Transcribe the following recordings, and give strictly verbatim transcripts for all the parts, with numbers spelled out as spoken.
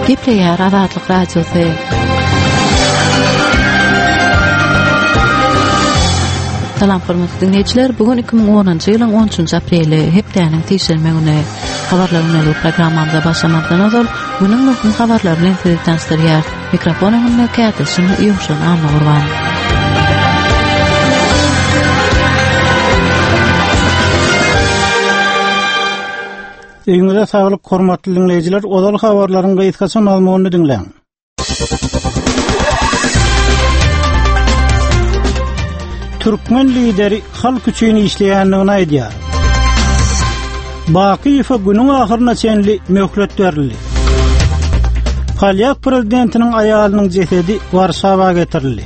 Gepleýär Azatlyk Radiosy. Salam hormatly dinleýijiler, bugun iki ming onunçy ýylyň on üçünçi apreli hepdeniň teşelme güni. Habarlaryny programmamda başlamakdan öňe günüň muhim habarlary bilen sizi tanıştyrýar. Mikrofonyň mükemmelçini ýuşan Anna Gurban. Eýiniňizde saglyk hormatly dinleýijiler, ozal habarlaryň gaýtgaça malumutyny dinleň. Türkmen lideri halk üçin işleýändigini aýdýar. Bakiýew günüň ahyryna çenli möhlet berildi. Polyak prezidentiniň aýalynyň jesedi Warşawa getirildi.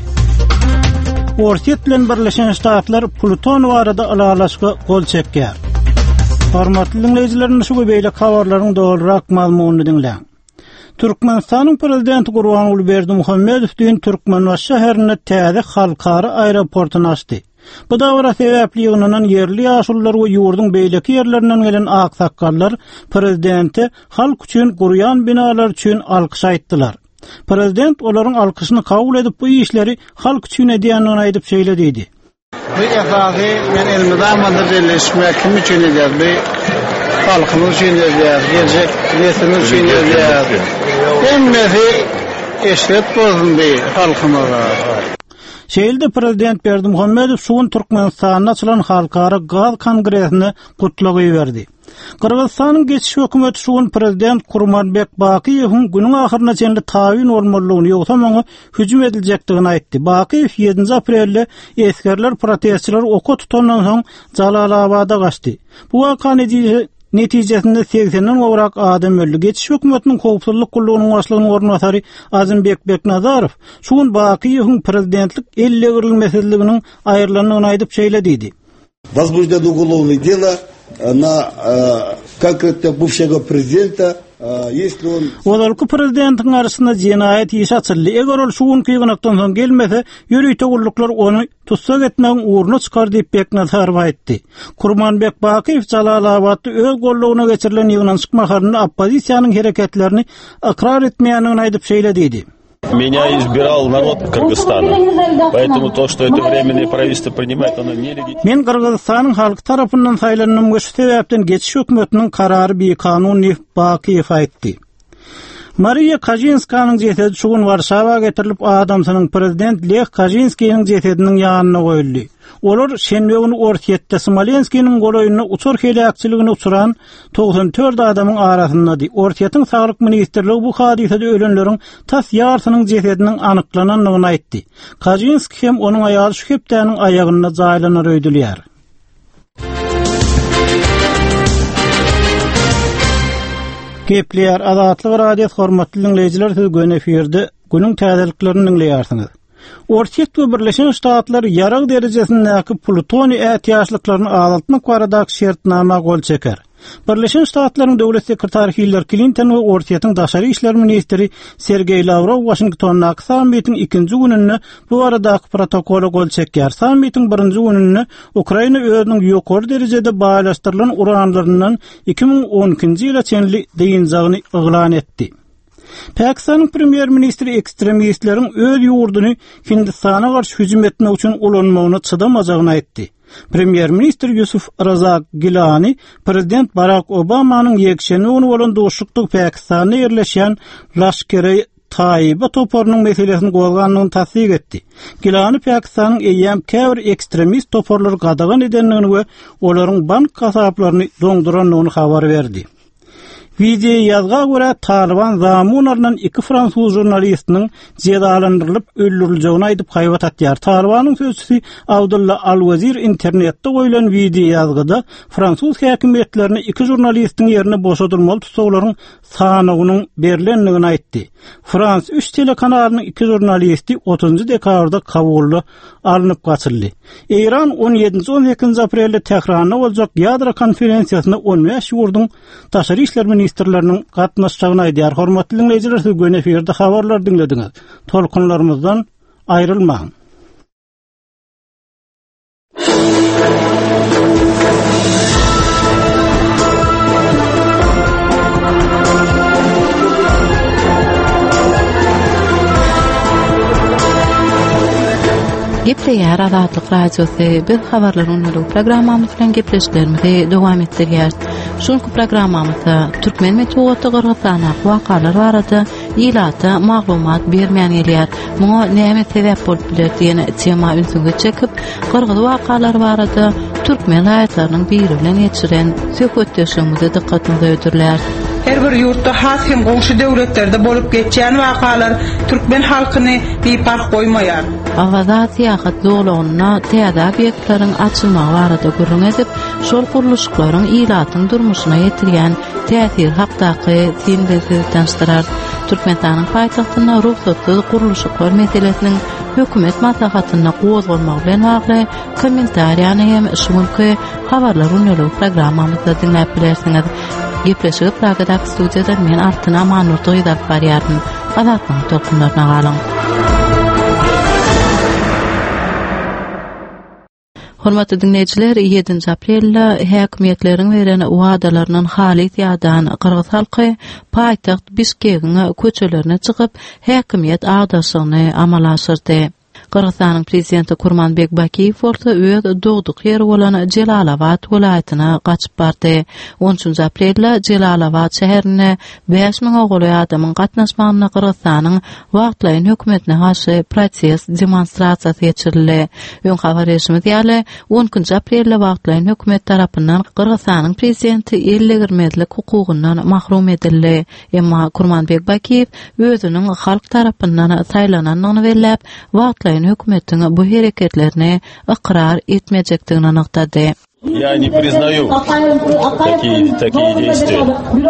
Ortiýet bilen Birleşen Ştatlar Pluton barada alalaşyga gol çekýär. Hormatly dinleýijiler, şu beýle habarlaryň dogrurak malumutyny dinleň. Türkmenistanyň prezidenti Gurbanguly Berdimuhammedow dün Türkmenbaş şäherine täze halkara aeroportuny açdy. Bu dawra sebäpli ýygynyň yerli ýaşullar we ýurdun beýleki ýerlerinden gelen aksakallar prezidenti halk üçin gurýan binalar üçin alkyş aýtdylar. Prezident olaryň alkyşyny kabul edip bu işleri halk üçin edýändigini aýdyp söýledi. Bu efadi men elmida birleşmek kim üçin edýär? Halkımız için edýär, gelecek neslimiz için edýär. Emmesi eşret bozundy halkymyza. Şeýilde prezident Berdimuhammedow suwun Türkmenistanyna açylan halkara gaz kongresini gutlagy berdi. Kırgızstanyň geçiş hökümeti suwun prezident Kurmanbek Bakiýewiň günüň ahyryna çenli taýin bolmalygyny ýoksa maňa hüjüm ediljekdigini aýtdy. Bakiýew ýedinji aprelde eskerler protestçiler oka tutandan soň Jalalabada gaçdy. Bu waka netijesinde seksenden gowrak adam öldü. Geçiş hökümetiniň howpsuzlyk gullugynyň başlygynyň ornatary Azymbek Beknazarow şuň Bakiýewiň prezidentlik elle girilmesizliginiň aýrylanyny aýdyp söýledi. Возбуждено уголовное дело на конкретно бывшего президента, если он... Olalky prezidentiň arasynda jenaýat işi açyldy. Eger ol şuň kıýgynakdan soň gelmese, ýürüýte togulluklar onu tutsak etmegiň uğruna çykar diýip Beknazarow aýtdy. Kurmanbek Bakiýew Jalalabadda öz gollawyna geçirilen ýygynyň çykmagyny oppozisiýanyň hereketlerini ikrar etmeýändigini aýdyp söýledi. Меня избирал народ Кыргызстана, поэтому то, что это временное правительство принимает, оно нелегитимно. Men Kırgızstanyň halky tarapyndan saýlanynym şu sebäpden geçiş hökümetiniň karary bir kanun diýip Bakiýew aýtdy. Maria Kaczynskanyň jesedi şugun Warşawa getirilip adamsynyň prezident Lech Kaczynskiň jesediniň ýanyna goýuldy. Olar şenbe güni Ortiýetde Smolenskiň goloýunyna uçur helakçylygyna uçuran doksan dört adamyň arasyndaky. Ortiýetiň saglyk ministrligi bu hadisede ölenleriň tas ýarsynyň jesediniň anyklananyny aýtdy. Kaczynski hem onuň aýaly şu hepdeniň aýagyna jaýlanar öýdülýär. Gepleýär Azatlyk Radiosy hormatly dinleýijiler, siz göne efirde günüň täzeliklerini dinleýärsiňiz. Ortiýet we Birleşen Ştatlar ýarag derejesindäki plutoni ätýaşlyklaryny azaltmak baradaky şertnama gol çeker. Birleşen Ştatlaryň döwlet sekretary Hillary Clinton we Ortiýetiň daşary işler ministri Sergey Lavrov Washingtondaky sammitiň ikinji gününde bu aradaky protokola gol çekýär. Sammitiň birinji gününde Ukraina özüniň ýokary derejede baýlaşdyrylan uranlaryndan iki ming on ikinji ýyla çenli diýinjagyny eglan etdi. Pakistanyň premier ministri ekstremistleriň öz ýurduny Hindistana garşy hüjüm etmek üçin ulanmagyny çydamajagyny aýtdy. Premier minister Yusuf Razak Gilani, prezident Barack Obamanyň ýekşeni ony bolan doşlukdyk Pakistanda ýerleşýän Lashkar-e Tayyiba toporunyň meselesini gowganlygyny tasdik etdi. Gilani Pakistanyň eýýäm käbir ekstremist toporlary gadagan edenligini we olaryň bank kasaplaryny doňduranlygyny habar berdi. Video ýazga görä Taliban zamunlarynyň iki fransuz jurnalistiniň jedalandyrylyp öldüriljegini aýdyp haýbat atýar. Talibanyň sözçüsi Abdullah Al-Wazir internetde goýulan video ýazgyda fransuz häkimetlerini iki jurnalistiň ýerine boşadyrmaly tutsaglaryň sanygynyň berilenligini aýtdy. Frans üç telekanalynyň iki jurnalisti otuzunçy dekabrda kabully alınıp gaçyldy. Iran on ýedinji on sekizinji aprelde Tehranda boljak ýadro konferensiýasyna on beş ýurdun daşary işler ministrleriniň gatnaşagyny aýdýar. Hormatly dinleýijiler, siz göne efirde habarlar dinlediňiz. Tolkunlarymyzdan aýrylmaň. Gepleýär Azatlyk radiosy biz habarlaryň uly programmamyz bilen gepleşlerimizi dowam etdirýär. Şonku programmamyzda türkmen metody Gyrgyzstana wakalar barada ýylaty maglumat bermän gelýär. Muňa näme sebäp bolup biler diýen tema ünsüňe çekip Gyrgyz wakalar barada türkmen aýatlarynyň biri bilen geçiren söhbetleşigimizi dikkatinize öýdürler. Her bir yurtda has hem goňşy döwletlerde bolup geçýän wakalar türkmen halkyny beýpark goýmaýar. Awazat ýahat doglugyna täze obýektlaryň açylmagy barada gurrun edip, şol guruluşlaryň ýylatyň durmuşyna ýetirýän täsir hakdaky sindezi tanşdyrar. Türkmenistanyň paýtagtyna ruhsatsyz guruluşlar meselesiniň hökümet maslahatyna gozulmagy bilen bagly kommentariýany hem şuňky habarlar uly programmamyzda dinläp bilersiňiz. Gepleşip Pragadak studiýada men Artyna Manurty ýazyp barýarmyn. Azatlyň toplanmagyna galyň. Hormatly dinleyijiler, ýedinji aprelde häkimetleriň beren wadalarynyň halyt ýadan Gyrgyz halky paýtagt Bişkegiň köçelerini çykyp häkimet agdaşygyny amala aşyrdy. Gyrgyzstanyň prezidenti Kurmanbek Bakiýew bolsa öz dogduk ýeri bolan Jelalabad welaýatyna gaçyp bardy. on üçinji aprelde Jelalabad şäherine beş miň ogly adamyň gatnaşmagyna Gyrgyzstanyň wagtlaýyn hökümetine garşy protest demonstrasiýasy geçirildi. Öň habar resmi diýeli on üçinji aprelde wagtlaýyn hökümet tarapyndan Gyrgyzstanyň prezidenti elle girmezlik hukugyndan mahrum edildi. Emma Kurmanbek Bakiýew özüniň halk tarapyndan saýlananyny belläp, wagtlaýyn hökümetiň bu hereketlerini ıqrar etmejekdigini anyklady. Я не признаю такие, такие действия.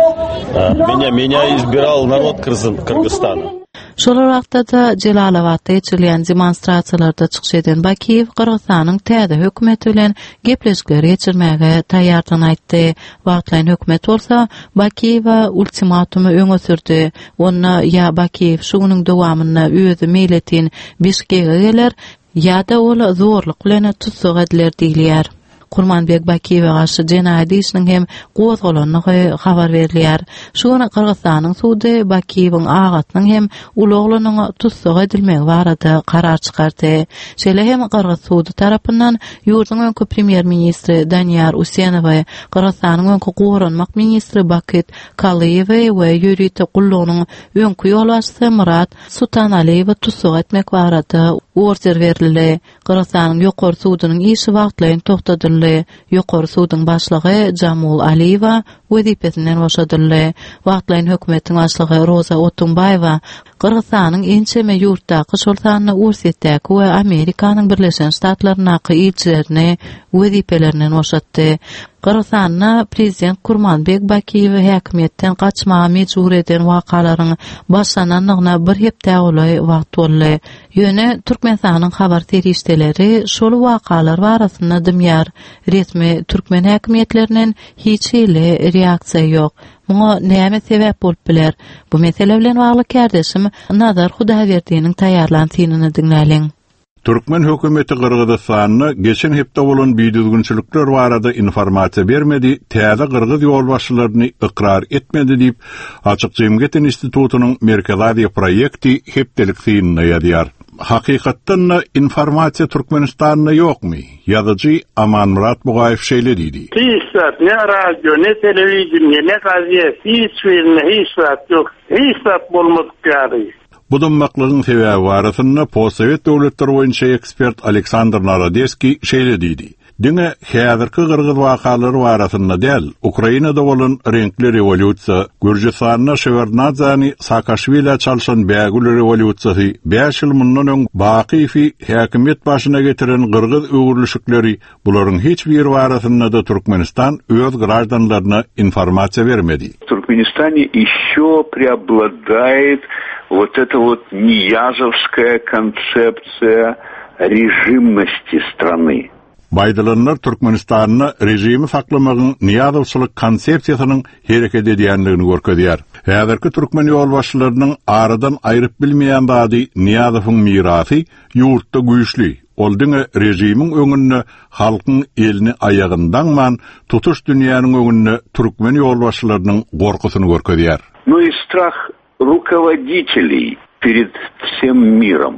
Меня, меня избирал народ Кыргызстана. Şol wagtda da Jelalabadda geçirilýän demonstrasiýalarda çykyş eden Bakiýew Gyrgyzstanyň täze hökümeti bilen gepleşikler geçirmäge taýýardygyny aýtdy. Wagtlaýyn hökümet bolsa Bakiýewa ultimatumy öňe sürdi. Onda ýa Bakiýew şunyň dowamyna özü meýletin Bişkege geler, ýa-da ol zorluk bilen tutsak ediler diýilýär. Kurmanbek Bakiýewe garşy jenaýat işiniň hem gozgolanyny habar berilýär. Şonu Kyrgyzstanyň sudy Bakiýewiň agatynyň hem uluglynyň tutsak edilmegi barada karar çykardy. Şeýle hem Kyrgyz sudy tarapyndan ýurduň öňkü premier ministri Danyar Usenowy, Kyrgyzstanyň öňkü goranmak ministri Bakyt Kalyewy we ýürüýte gullugynyň öňkü ýolbaşçysy Murat Sultanaliýew tutsak etmek barada order berildi. Kyrgyzstanyň ýokary sudynyň işi wagtlaýyn toktatyldy. Ýokary sudyň başlygy Jamul Aliýewa wezipesinden boşadyldy. Wagtlaýyn hökümetiň başlygy Roza Otunbaýewa Kyrgyzstanyň ençeme ýurtdaky şol sanyny ursetdäki we Amerikanyň Birleşen Ştatlarynaky ilçilerini wezipelerinden boşatdy. Kyrgyzstanyň prezident Kurmanbek Bakiýew häkimetden gaçmagy mejbur eden wakalaryň başlananyna bir hepde ulay wagt boldy. Ýöne Türkmenistanyň habar terişdeleri şol wakalar barasynda dymýar. Resmi türkmen häkimetlerinden hiç ile reaksiýa ýok. Muňa näme sebäp bolup biler? Bu mesele bilen bagly kardeşim Nazar Hudaýberdiýiniň taýýarlanýanyny dinläliň. Türkmen hökümeti Gyrgyzstanyna geçen hepde bolan biýdüzgünçilikler barada informasiýa bermedi, täze Gyrgyz ýolbaşçylaryny ıqrar etmedi diýip Açyk Jemgyýet institutunyň Merkezadi proýekti hepdelik synna ýazýar. Hakykatdan informasiýa Türkmenistanyna ýokmy? Ýazyjy Aman Murat Bugaýew şeýle diýdi. Hiç ne radyo, ne televizyon, ne gazete, hiç film, hiç ýok. Hiç bolmadyk. Bu dymmaklygyň sebäbi barasynda Postsovet döwletleri boýunça ekspert Aleksandr Narodeski şeýle diýdi. Diňe häzirki Gyrgyz wakalary barasynda däl, Ukrainada bolan renkli rewolýusiýa, Gürjistanyň Şevardnadzany Saakashvili çalşan bägül rewolýusiýasy, beş ýyl mundan öň Bakiýewi häkimet başyna getiren Gyrgyz öwürlüşikleri, bularyň hiç bir barasynda da Türkmenistan öz građanlaryna informasiýa bermedi. Türkmenistане ещё преобладает вот эта вот ниязовская концепция режимности страны. Baydalanlar Türkmenistan'na rejimi saklamagyň niyazowçylyk konsepsiýasynyň hereket edýändigini görkezýär. Häzirki türkmen ýolbaşçylarynyň aradan aýryp bilmeýän bady Niyazowyň mirasy ýurtda güýçli. Ol diňe rejimiň öňünde halkyň elini ayagyndan man tutuş dünýäniň öňünde türkmen ýolbaşçylarynyň gorkusyny görkezýär. Ну и страх руководителей перед всем миром.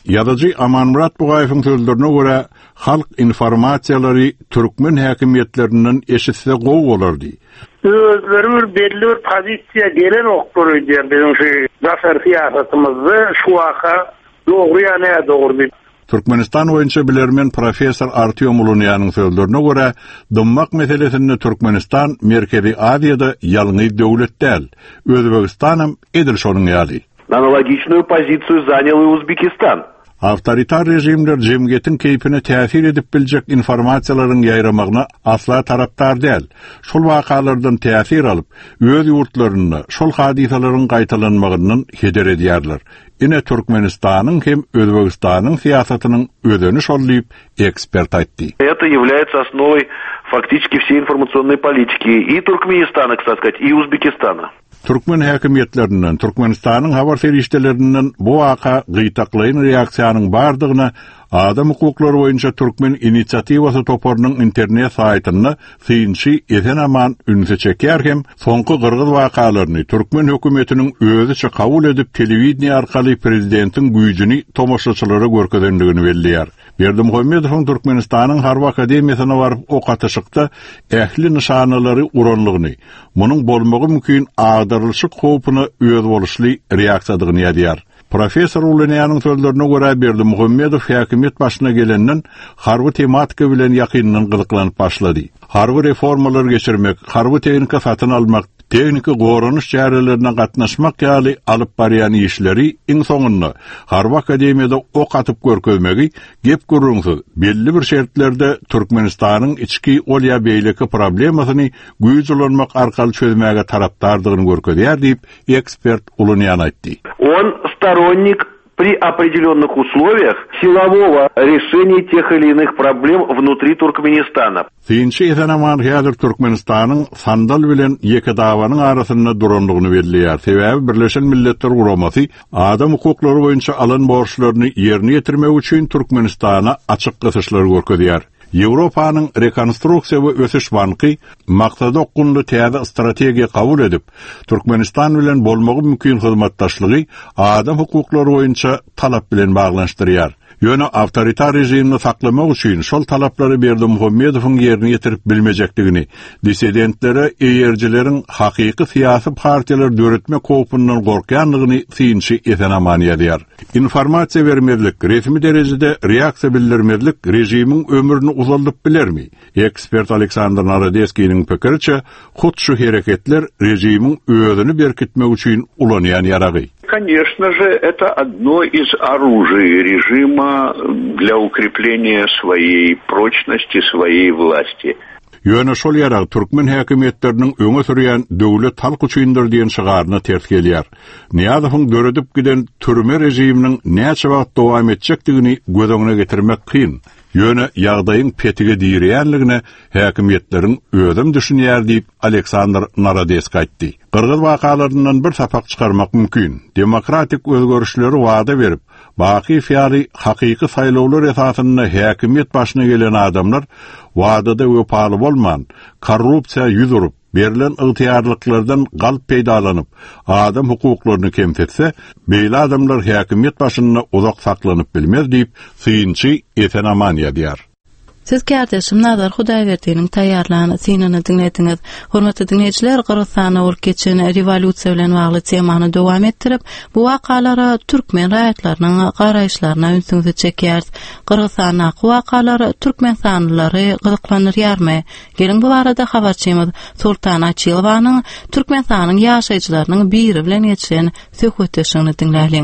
Ýazyjy Amanmurat Bugaýewiň sözlerine görä, halk informasiýalary türkmen häkimetlerinden eşitse gowy bolardy. Özleri bir belli bir pozisiýa gelen oktory diýen şey zafer siýasatymyzdy şu waka dogry ýa-ni dogry. Türkmenistan boýunça bilermen professor Artyom Ulunýanyň sözlerine görä, dymmak meselesinde Türkmenistan Merkezi Aziýada ýalňy döwlet däl. Özbegistanam edil şonuň ýaly. Аналогичную позицию занял и Узбекистан. Авторитар режимler cemgiyetin keyfine täsir edip biljek informasiýalaryň ýaýramagyna asla taraptar däl. Şol wakalardan täsir alyp, öz ýurtlaryna şol hadisalaryň gaýtalanmagynyň heder edýärler. Ine Türkmenistanyň hem Özbegistanyň siýasatynyň özüni şollayıp ekspert aýtdy. Это является основой фактически всей информационной политики и Туркменистана, кстати сказать, и Узбекистана. Türkmen häkimetlerinden, Türkmenistanyň habar ferişdelerinden bu waka gytaklaýan reaksiýanyň bardygyna Adam hukuklary boýunça Türkmen inisiatiwasy toparynyň internet saýtyny synçy eden aman ünse çeker hem soňky gyrgyz wakalaryny Türkmen hökümetiniň özüçe kabul edip telewiziýa arkaly prezidentin güýjüni tomoşaçylara görkezendigini belliýär. Berdimuhammedowyň Türkmenistanyň Harp Akademiýasyna baryp okatyşykda ähli nişanalary uranlygyny, munyň bolmagy mümkin agdarlyşyk howpuny öz boluşly reaksiýadygyny ýadyar. Professor Ulunýanyň sözlerine görä Berdimuhammedow häkimet başyna gelenden harby tematika bilen ýakyndan gyzyklanıp başlady. Harby reformalar geçirmek, harby tehnika satyn almak, tekniki goranyş çärelerine gatnaşmak ýaly alyp barýan işleri iň soňunda Harp Akademiýada ok atyp görkezmegi gep gürrüňsiz belli bir şertlerde Türkmenistanyň içki olýa beýleki problemasyny güýjülenmek arkaly çözmäge tarapdardygyny görkezýär diýip ekspert Ulunýan aýtdy. Он сторонник при определенных условиях силового решения тех или иных проблем внутри Туркменистана. Synçy eden aman häzir Türkmenistanyň sandal bilen ýeki dawanyň arasynda duranlygyny belliýär. Sebäbi Birleşen Milletler Guramasy adam hukuklary boýunça alan borçlaryny ýerine ýetirmek üçin Türkmenistana açyk gysyşlar görkezýär. Ýewropanyň rekonstruksiýa we ösüş banky maksady okunly täze strategiýa kabul edip, Türkmenistan bilen bolmagy mümkin hyzmatdaşlygy adam hukuklary boýunça talap bilen baglanşdyrýar. Ýöne awtoritar rejimini saklamak üçin şol talaplary Berdimuhammedowyň ýerine ýetirip bilmejekdigini, dissidentlere, eýerjileriň hakyky syýasy partiýalar döretmek howpundan gorkýanlygyny synçy eden aman ýadyar. Informasiýa bermezlik, resmi derejede reaksiýa bildirmezlik rejimiň ömrüni uzaldyp bilermi? Ekspert Aleksandr Narodeskiň pikiriçe, hut şu hereketler rejimiň özüni berkitmek üçin ulanýan ýaragy. Конечно же, это одно из оружий режима для укрепления своей прочности, своей власти. Ýöne şol ýara Türkmen häkimetleriniň öňe sürýän döwlet halk üçindir diýen şygaryna ters gelýär. Niýazowyň döredip giden türme rejiminiň näçe wagt dowam etjekdigini göz öňüne getirmek kyn. Ýöne ýagdaýyň petige diýýänligine häkimetleriň özüm düşünýär diýip Aleksandr Narodesk aýtdy. Gyrgyz wakalaryndan bir sapak çykarmak mümkin. Demokratik özgörüşleri wada berip, baky fiýaly hakyky saýlawlar esasynda häkimet başyna gelen adamlar wadada wepaly bolman, korrupsiýa ýüzürüp, berilen ygtyýarlyklardan galp peýdalanyp, adam hukuklaryny kemsetse, beýle adamlar häkimet başyna uzak saklanyp bilmez diýip synçy eten aman ýadyar. Siz kardeşim Nazar Hudaýberdiňiň taýýarlany synany dinlediňiz. Hormatly dinleýijiler, Gyrgyzstana olup geçen rewolýusiýa bilen bagly temany dowam etdirip, bu wakalara türkmen raýatlarynyň garaýşlaryna ünsüňizi çekýär. Gyrgyzstanyň wakalary türkmen sanlary gyzyklanyrýarmy? Gelin bu barada habarçymyz Sultan Açylowanyň türkmen sanyň ýaşaýjylarynyň biri bilen geçen söhbetleşigini dinläýin.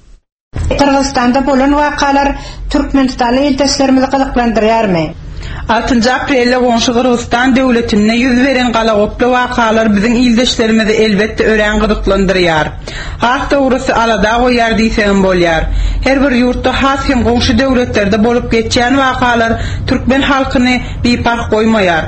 Kırgızstanda bolan wakalar Türkmenistanly ýurtdaşlarymyzy gyzyklandyrýarmy? altıncı aprelde Gonsy Kırgızstan döwletine ýüz beren galagoply wakalar biziň ildeşlerimizi elbetde ören gyzyklandyrýar. Has döwrüsi alada goýar diýsem bolýar. Her bir ýurtda has hem gonsy döwletlerde bolup geçýän wakalar türkmen halkyny bipark goýmaýar.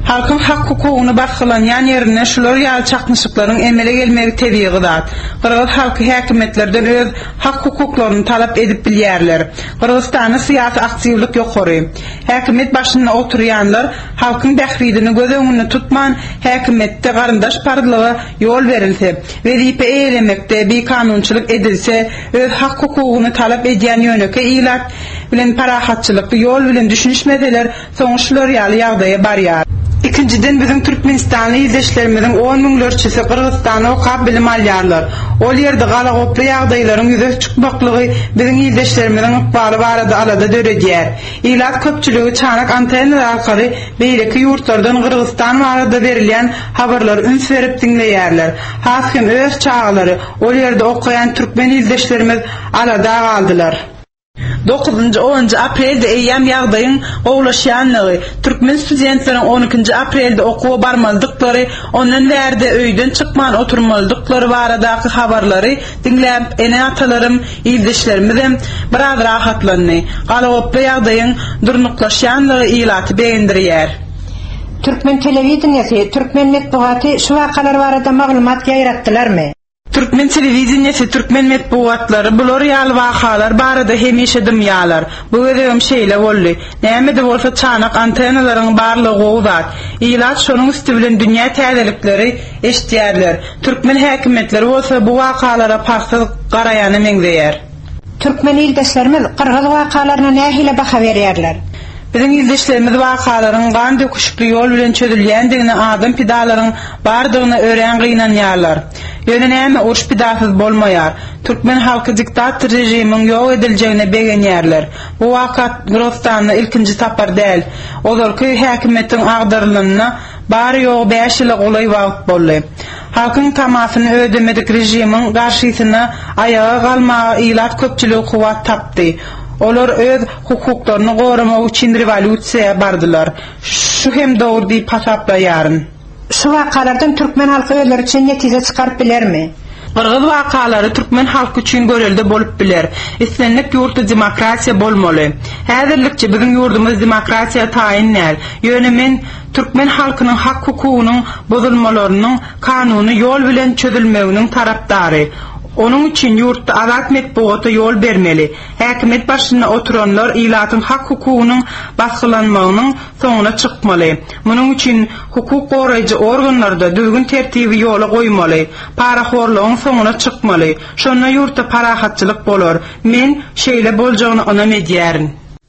Halkın hak hukukunu baskılanyan yerine şular ýaly çakmışyklaryň emele gelmegi tebii zat. Kırgız halky häkimetlerden öz hak hukuklaryny talap edip bilýärler. Kırgızstanda syýasy aktivlik ýokary. Häkimet başynda oturýanlar halkyň bähridini göz öňünde tutman häkimetde garyndaş parlygy ýol berilse, wezipe eýlemekde bir kanunçylyk edilse, öz hak hukukuny talap edýän ýöneke ilat bilen parahatçylyk ýol bilen düşünişmedeler soňuşlar ýaly ýagdaýa barýar. İkinciden bizim Türkmenistanlı ýerdeşlerimizin on müňlerçisi Kırgızstana okap bilim alýarlar. Ol ýerde gala goply ýagdaýlaryň ýüze çykmaklygy bizim ýerdeşlerimizin ykbaly barada alada döredýär. Ilat köpçüligi çanak antennalar arkaly beýleki ýurtlardan Kırgızstan barada berilýän habarlar üns berip dinleýärler. Haskem öz çağlary ol ýerde okayan türkmen ýerdeşlerimiz alada galdylar. dokuzuncu onuncu aprelde eýýäm ýagdaýyň gowlaşýanlygy, türkmen studentleriň on ikinji aprelde okuwa barmaldyklary, ondan bärde öýden çykman oturmaldyklary baradaky habarlary dinläp ene atalarym, ýerdeşlerimizem biraz rahatlandy. Galawaply ýagdaýyň durnuklaşýanlygy ilaty beýendirýär. Türkmen telewizionyasy, Türkmen medeniýeti şu wakalar barada maglumat ýaýratdylarmy? Türkmen telewizionyasy, Türkmen medeniýetlary bular ýaly wakalar barada hemişe dymýarlar. Bu ödüm şeýle boldy. Näme-de bolsa çanak antennalaryň barlygy owzat. Ilat şonuň üstü bilen dünýä täzelikleri eşitýärler. Türkmen häkimetleri bolsa bu wakalara paksy garaýany meňzeýär. Türkmen ýerdeşlerimiz Kırgız wakalaryna nähile baha berýärler? Bizim ýerdeşlerimiz wakalaryň gan döküşikli ýol bilen çözülýändigini, adam pidalaryň bardygyny ören gynanýarlar. Ýöne näme uruş pidasyz bolmaýar. Türkmen halky diktator rejimiň ýok ediljegine begenýärler. Bu wakat Kırgızstanda ilkinji tapar däl. Olary häkimetiň agdarylynyna bary ýok beş ýyl golay wagt boldy. Halkyň tamasyny ödemedik rejimiň garşysyna ayaga galmagy ilat köpçüligi kuwat tapdy. Olar öz hukuklaryny goramak üçin revolýusiýa bardylar. Şu hem dogry diýip hasaplaýaryn. Şu wakalardan türkmen halky özleri üçin netije çykaryp bilermi? Kırgız wakalary türkmen halky üçin görelde bolup biler. Islenlik ýurtda demokratiýa bolmaly. Häzirlikçe bizim ýurdumyz demokratiýa taýinlär. Ýöne men türkmen halkynyň hak hukugynyň bozulmalarynyň kanuny ýol bilen çözülmeginiň tarapdary. Onun için yurtda azat medeniýete ýol bermeli. Häkimet başyna oturanlar ilatyň hak hukugynyň basgylanmagynyň soňuna çykmaly. Munyň için hukuk goraýjy organlarda düzgün tertibi ýola goýmaly. Paraxorlygyň soňuna çykmaly. Şonda yurtda parahatçylyk bolar. Men şeýle boljagyny onam edýärin.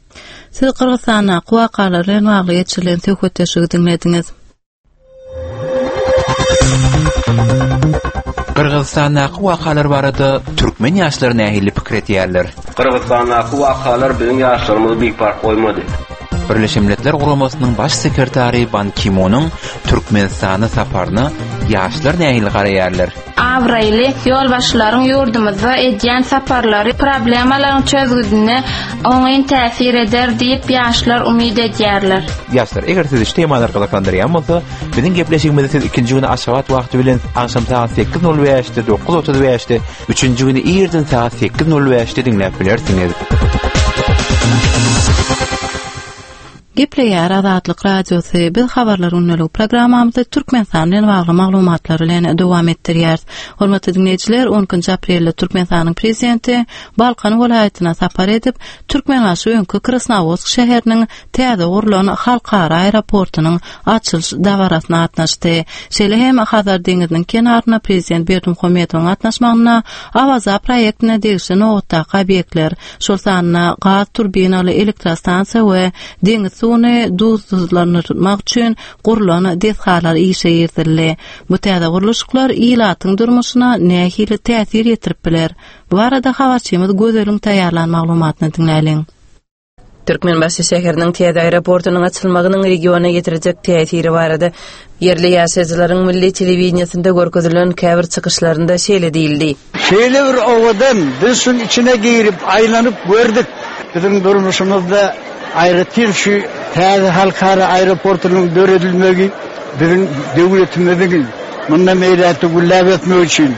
Siz Kırgızstana wakalarlaryň wagly ýetirilen töhfetdeşigi dinlediňiz. Kırgızstandaky wakalar barada türkmen ýaşlary nähili pikir etýärler. Kırgızstandaky wakalar biziň ýaşlarymyzy bir fark goýmady. Birleşmiş Milletler Guramasynyň baş sekretary Ban Ki-moonyň Türkmenistana saparyny ýaşlar nähili garaýarlar. Awraýly ýolbaşlaryň ýurdumyza edýän saparlary problemalaryň çözgüdine oňaýyn täsir eder diýip ýaşlar umyt edýärler. Ýaşlar, eger siz iş temalar galaklandyrýan bolsa, biziň gepleşigimizde siz ikinji güni aşagat wagty bilen aňşam saat sekiz nol beşde, dokuz otuz beşde, üçünji güni ýerden saat sekiz nol beşde dinläp bilersiňiz. Gepleýär Azatlyk radiosy biz habarlar unnulu programmamyzda Türkmenistan bilen bagly maglumatlar bilen dowam etdirýär. Hormatly dinleýijiler, on ikinji aprelde Türkmenistanyň prezidenti Balkan welaýatyna sapar edip, Türkmenbaşy öňkü Krasnovodsk şäheriniň täze gurulan halkara aeroportunyň açylyş dawarasyna atnaşdy. Şeýle hem Hazar deňiziniň kenaryna prezident Berdimuhammedowyň atnaşmagyna Awaza proýektine degişli nowatdaky obýektler, şol sanyna gaz turbinaly elektrostansiýa we deňiz suwuny duzlanmak üçin gurulan deshalar işe ýetirildi. Bu täze guruluşlar ilatyň durmuşyna nähili täsir ýetirip biler. Bu arada habarçymyz gözeliň taýýarlan maglumatyny dinläliň. Türkmenbaşy şäheriniň täze aeroportunyň açylmagynyň regiona ýetirjek täsiri barada yerli ýaşaýjylaryň milli telewizionyasynda görkezilen käbir çykyşlarynda şeýle diýildi. Şeýle bir owadan biz şunun içine girip aýlanyp gördük. Bizim durmuşymyzda aýrytyr şu täze halkara aeroportunyň döredilmegi bizim döwletimizin mundan meýleti güllap etmek üçin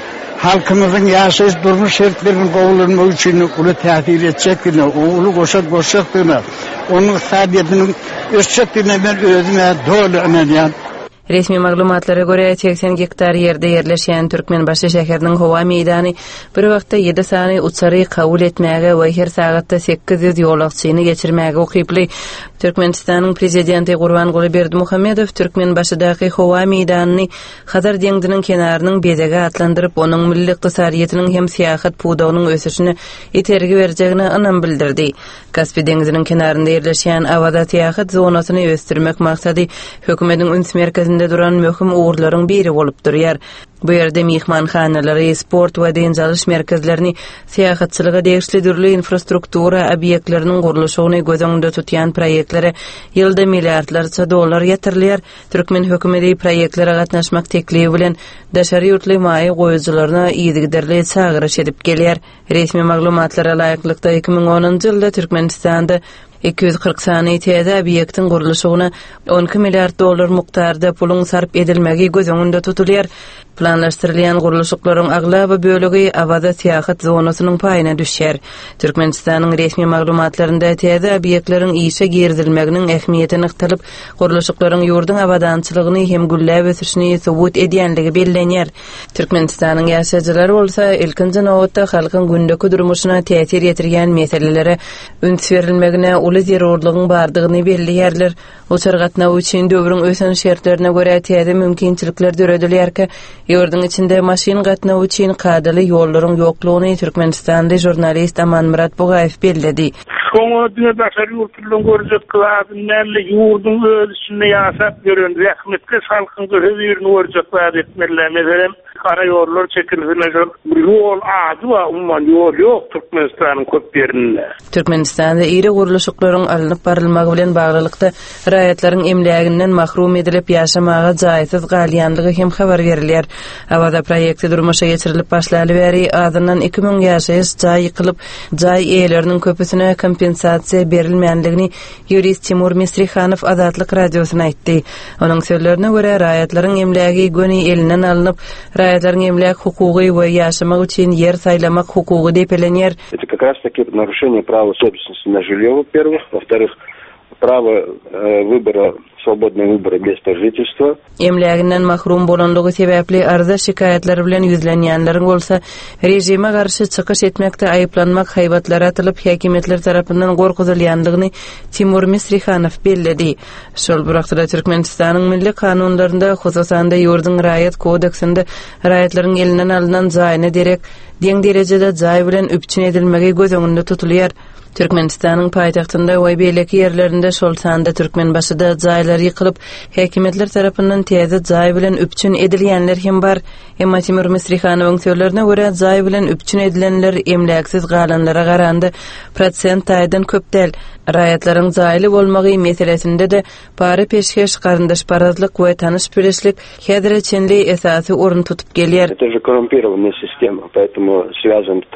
halkımızın yaşayış durmuş şartlarının kovulunma için ulu tahsil edecektiğine, ulu koşak koşaktığına, onun saadetinin ölçektiğine ben özüme doğru önemliyim. Resmi maglumatlara göre seksen gektar yerde yerleşen Türkmenbaşı şäheriniň howa meýdany bir wagtda yedi sany uçary kabul etmäge we her sagatda sekiz yüz ýolagçyny geçirmäge ukyply. Türkmenistanyň prezidenti Gurbanguly Berdimuhammedow Türkmenbaşydaky howa meýdanyny Hazar deňdiniň kenarynyň bezege atlandyryp onuň milli ykdysadyýetyniň hem syýasat puwdagynyň ösüşine itergi berjegine ynam bildirdi. Kaspy deňdiniň kenarynda yerleşen awada syýasat zonasyny ösdürmek maksady hökümetiň üns merkezinde duran möhüm uğurlaryň biri bolup durýar. Bu ýerde mehmanhanalary, sport we deniz merkezlerini, syýasatçylyga degişli türlü infrastruktura obyektleriniň gurulşyny göz öňünde tutýan proýektlere ýylda milliardlarça dollar ýatyrylar. Türkmen hökümeti proýektlere gatnaşmak teklibi bilen daşary ýurtly maý goýucularyna ýygyderli çagyryş edip gelýär. Resmi maglumatlara laýyklykda iki ming onunçy ýylda Türkmenistanda iki yüz kırk sany täze obyektiň gurulşyna on iki milliard dollar mukdarda puluň sarp edilmegi göz öňünde tutulýar. Planlaşdyrylýan gurulşyklaryň aglaby bölegi awada syýasat zonasynyň paýyna düşýär. Türkmenistanyň resmi maglumatlarynda täze obyektlerin işe girdilmeginiň ähmiýetini yktylyp, gurulşyklaryň ýurdun awadançylygyny hem gülläp ösüşini subut edýänligi bellenýär. Türkmenistanyň ýaşaýjylary bolsa ilkinji nowatda halkyň gündäki durmuşyna täsir ýetirgen meselelere üns berilmegine uly zerurlygyň bardygyny belliýärler. Uçar gatnaw üçin döwrüň ösen şertlerine göre täze mümkinçilikler döredilýärke, ýurdun içinde maşyn gatnaw üçin kadaly ýollaryň ýoklugyny Türkmenistanda jurnalist Aman Murat Bogaýew belledi. Şoňa diňe daşary ýurtlaryň görjek kılady näle ýurdun özüne ýasap gören rahmetli halkyň görebirini görjek wagt etmeler. Meselem kara ýollar çekilýär. Bu ýol azy we umman ýol ýok Türkmenistanyň köp ýerinde. Türkmenistanda iri gurulşyklaryň alınıp barylmagy bilen baglykda raýatlaryň emläginden mahrum edilip ýaşamaga jaýsyz galýanlygy hem habar berilýär. Awada proýekti durmuşa geçirilip başlaly bäri adyndan iki ming ýaşaýyş jaý ýykylyp, jaý eýleriniň köpüsine kompensasiýa berilmänligini ýurist Timur Misrihanow Azatlyk radiosyna aýtdy. Onuň sözlerine görä raýatlaryň emlägi göni elinden alınıp, raýatlaryň emläk hukugy we ýaşamak üçin ýer saýlamak hukugy depelenýär. Это как раз таки нарушение права собственности на жилье, во-первых, во-вторых, право э, выбора, свободного выбора места жительства. Emläginden mahrum bolanlygy sebäpli arza şikaýetleri bilen ýüzlenýänleriň bolsa, rejime garşy çykyş etmekde aýyplanmak haýbatlara atylyp häkimetler tarapyndan gorkuzylýanlygyny Timur Misrihanow belledi. Şol burakda Türkmenistanyň milli kanunlarynda, hususanda ýurdun raýat kodeksinde raýatlaryň elinden alynan jaýyny derek deň derejede jaý bilen üpçün edilmegi göz öňünde tutulýar. Türkmenistanyň paýtagtynda we beýleki ýerlerinde şol sanda Türkmenbaşyda jaýlar ýykylyp, häkimetler tarapyndan täze jaý bilen üpçün edilýänler hem bar. Emma Timur Misrihanowyň sözlerine görä jaý bilen üpçün edilenler emläksiz galanlara garandy prosent taýdan köp däl. Raýatlaryň jaýly bolmagy meselesinde de pary peşkeş, garyndaş parazlyk we tanyş bileşlik häzir çenli esasy orun tutup gelýär. Это же коррумпированная система, поэтому связано это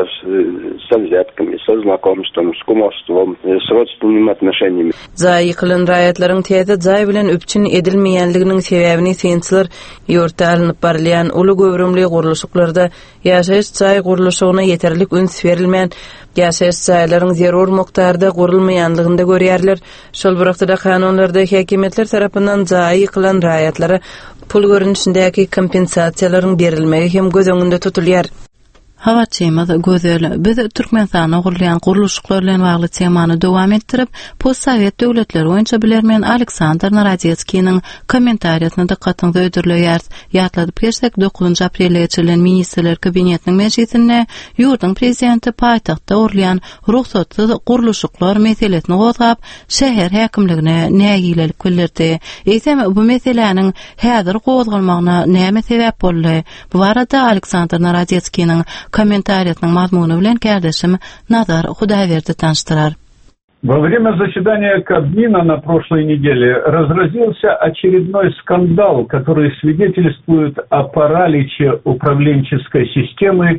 с взятками, со знакомством, с кумовством, с родственными отношениями. Jaý ýykylan raýatlaryň täze jaý bilen üpçün edilmeýänliginiň sebäbini synçylar ýurtda alınıp barylýan uly göwrümli gurulşyklarda ýaşaýyş jaý gurulşygyna ýeterlik üns berilmän, ýaşaýyş jaýlaryň zerur mukdarda gurulmaýanlygynda görýärler. Şol burakda kanunlarda häkimetler tarapyndan jaý ýykylan raýatlara pul görünüşindäki kompensasiýalaryň berilmegi hem göz öňünde tutulýar. Hawa çeýmady gözel. Biz Türkmenistana gurulýan gurulşyklar bilen bagly temany dowam etdirip, postsovet döwletleri boýunça bilermen Aleksandr Narodetskiň kommentariýatyna dikkatyňizi öýdürleýär. Ýatladyp geçsek dokuzunçy aprelde geçirilen ministrler kabinetiniň mejlisinde ýurdun prezidenti paýtagtda urulýan ruhsatsyz gurulşyklar meselesini gozgap, şäher häkimligine nägilelik bildirdi. Eýsem bu meseleniň häzir gozgalmagyna näme sebäp boldy? Bu arada Aleksandr Narodetskiň комментариясының мазмуны белән кәрдәшем Назар Худаверди таныштырар. Во время заседания Кабмина на прошлой неделе разразился очередной скандал, который свидетельствует о параличе управленческой системы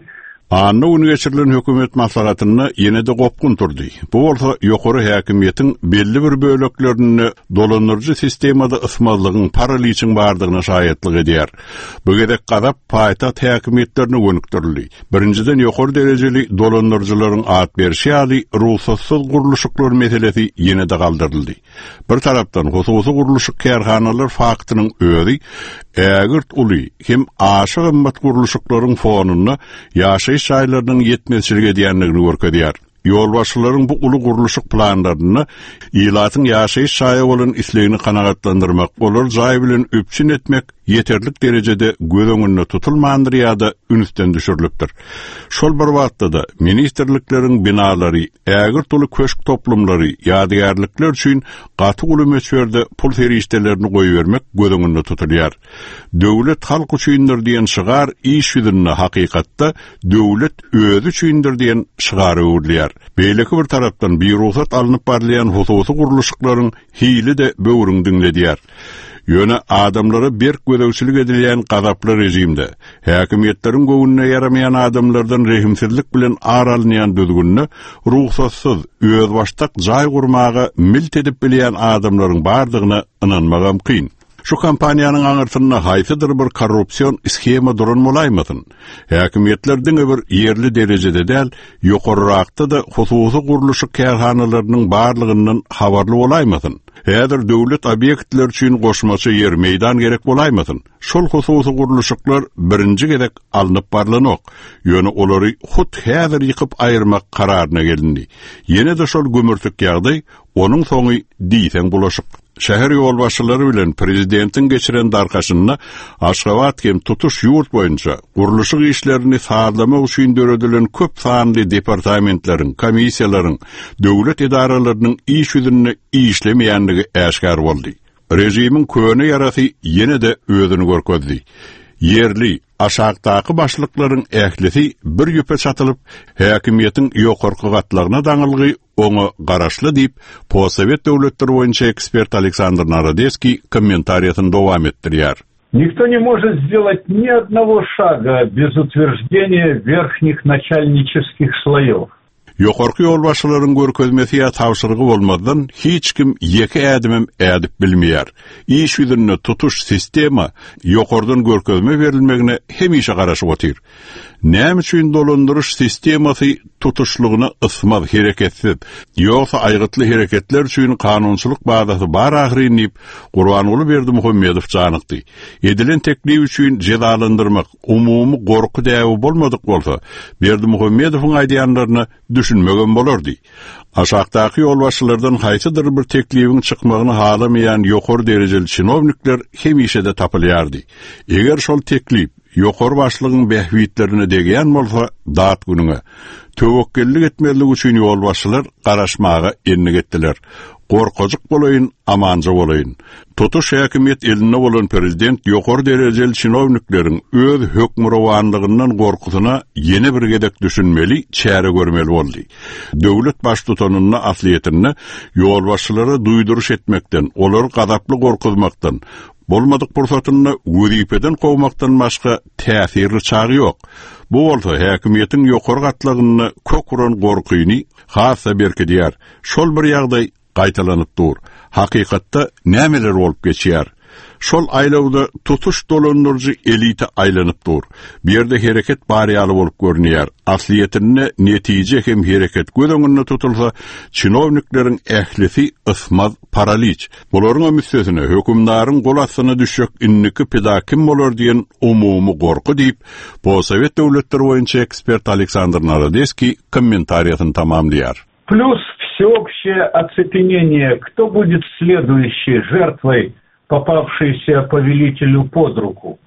Anna onu geçirilen hökümet maslahatına yine de gopkun turdu. Bu olsa yukarı hakimiyetin belli bir bölüklerini dolandırıcı sistemada ısmazlığın paralı için bardığına şahitlik ediyor. Bu gedek kadap payitaht hakimiyetlerini gönüktürülü. Birinciden yukarı dereceli dolandırıcıların at berişi ali ruhsatsız kuruluşuklar meselesi yine de kaldırıldı. Bir taraftan hususi kuruluşuk kerhanalar faktının öğü, ägirt uli hem aşık ımmat kuruluşukların fonunu yaşayış şaylarının yetmezçiligi diyenligini görkezýär. Yolbaşçıların bu ulu kuruluşuk planlarını ilatın yaşayış şaya olan isleğini kanagatlandırmak, olur zay bilen üpçün etmek yeterlik derecede göz öňünde tutulmandyr ýa-da ünüsten düşürlükdir. Şol bir wagtda da ministerliklerin binalary, ägir tolu köşk toplumlary, ýadygarlyklar üçin gaty uly meçberde pul feriştelerini goýbermek göz öňünde tutulýar. Döwlet halk üçindir diýen şygar iş ýüzünde hakykatda döwlet özü üçindir diýen şygary öwürlýär. Beýleki bir tarapdan bir ruhsat alınıp barlayan hususy guruluşyklaryň hili de böwrüň diňledýär. Yöne adamlara berk gödöwçilik edilen gazaply rejimde hakimiýetlerin göwünne yaramayan adamlardan rehimsizlik bilen aralnyan düzgünne ruhsatsız öz baştak jay gurmaga milt edip bilen adamlaryň bardygyna inanmagam kyn. Şu kampaniýanyň aňyrtyna haýsydyr bir korrupsiýon schema duran bolaýmasyn. Hakimiýetlerden bir ýerli derejede däl, ýokarrakda da hususy guruluşy kerhanalarynyň barlygyndan habarly bolaýmasyn. Häzir döwlet obyektler üçin goşmaçy ýer meýdan gerek bolaýmasyn. Şol hususy guruluşyklar birinji gerek alınıp barlanok. Ýöne olary hut häzir ýykyp aýyrmak kararyna gelindi. Ýene de şol gömürtük ýagdaý onuň soňy diýsen bulaşyk. Şäher ýolbaşçylary bilen prezidentin geçiren darkaşyna Aşgabat hem tutuş ýurt boýunça guruluşyk işlerini sağlamak üçin döredilen köp sanly departamentlaryň, komissiýalaryň, döwlet edaralarynyň iş ýüzünde işlemeýänligi äşkar boldy. Rejimiň köne ýarasy ýene de özüni görkezdi. Yerli, aşağıdaki başlıkların ehlisi bir yüpe çatılıp, hakimiyetin yokorku gatlarına danılgı onu garaşlı deyip, Posovet devletleri boyunca ekspert Aleksandr Narodeski kommentariyatını devam ettiriyar. Никто не может сделать ни одного шага без утверждения верхних начальнических слоев. Yokarky ýolbaşçylaryň görkezmesi ýa tawşyrygy bolmadan hiç kim ýeki ädimem ädip bilmeýär. Iş ýüzünde tutuş sistema ýokardan görkezme berilmegine hemişe garaşyp otyr. Näme üçin dolandyryş sistemasy tutuşlugyna ysmaz hereketsiz, ýogsa aýgytly hereketler üçin kanunçylyk bazasy bar ahyrynyp Gurbanuly Berdimuhammedow janykdy. Edilen teklip üçin jezalandyrmak umumy gorku däwi bolmadyk bolsa, Berdimuhammedowyň aýdýanlaryny düşünmegen bolardy. Aşağıdaki ýolbaşçylardan haýsydyr bir teklibiň çykmagyny halamayan ýokary derejeli çinovnikler hemişe de tapylýardy. Eger şol teklip ýokary başlygyň behwitlerini degeýän bolsa, dat günüňe töwekkillik etmelik üçin ýolbaşçylar garaşmaga enni getdiler. Gorkazyk bolaýyn, amanja bolaýyn. Tutuş hakimiýet elinde bolan prezident ýokary derejeli çinovnikleriň öz hökmürawanlygyndan gorkusyna ýene bir gedek düşünmeli, çäre görmeli boldy. Döwlet baş tutanyny asliýetini ýolbaşçylara duýduruş etmekden, olary gazaply gorkuzmakdan, bolmadyk pursatyny wezipeden gowmakdan başga täsirli çagy ýok. Bu bolsa hakimiýetiň ýokary gatlagyny kökuran gorkyny hassa berkidýär. Şol bir ýagdaý gaýtalanyp dur. Hakykatda nämeler bolup geçýär? Şol aýlawda tutuş dolandyrjy elite aýlanyp dur. Bir ýerde hereket barýaly bolup görnýär. Asliýetinde netije hem hereket göz tutulsa, çinovnikleriň ählisi ysmaz paraliç. Bolaryň ömüsüne hökümdaryň golasyna düşük inniki pedakim bolar diýen umumy gorku diýip, Posovet döwletleri boýunça ekspert Aleksandr Narodeski kommentariýatyny tamamlaýar. Плюс всеобщее оцепенение, кто будет следующей жертвой, попавшейся повелителю под руку.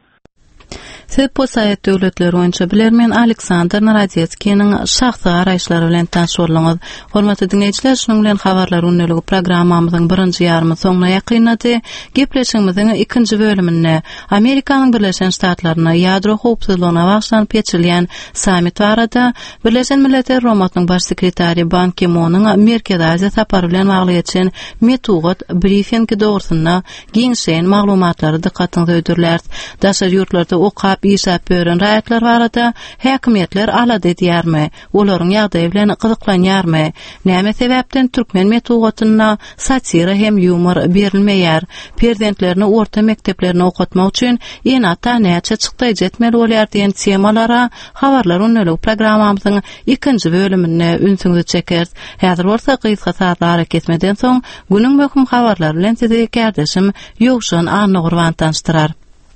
Posovet döwletleri boýunça bilermen Aleksandr Narodeskiň şahsy garaýşlary bilen tanşyryňyz. Hormatly dinleýijiler, şonuň bilen habarlar unneligi programmamyzyň birinji ýarmy soňuna ýakynlady. Gepleşigimiziň ikinji bölüminde Amerikanyň Birleşen Ştatlaryna ýadro howpsuzlygyna bagşlanyp geçirilýän samit barada Birleşen Milletler Romatynyň baş sekretary Ban Ki-moonyň Merkez Aziýa sapary bilen bagly geçen metugat briefingi dogrusyna giňşen maglumatlary dikkatyňizi öýdürler. Daşary ýurtlarda okap isap beren raýatlar barada häkimetler alad edýärmi? Olaryň ýagdaýy bilen gyzyklanýarmy? Näme sebäpden türkmen metugatyna satira hem humor berilmeýär? Prezidentlerini orta mekteplerini okutmak üçin enata näçe çykdy jetmeli bolýar diýen temalara habarlar öňlük programmamyzyň ikinji bölümine ünsüňizi çekeriz. Häzir bolsa gysga saatlara kesmeden soň günüň möhüm habarlary bilen sizi kardeşim Ýowşan Arnagurban tanıştyrar.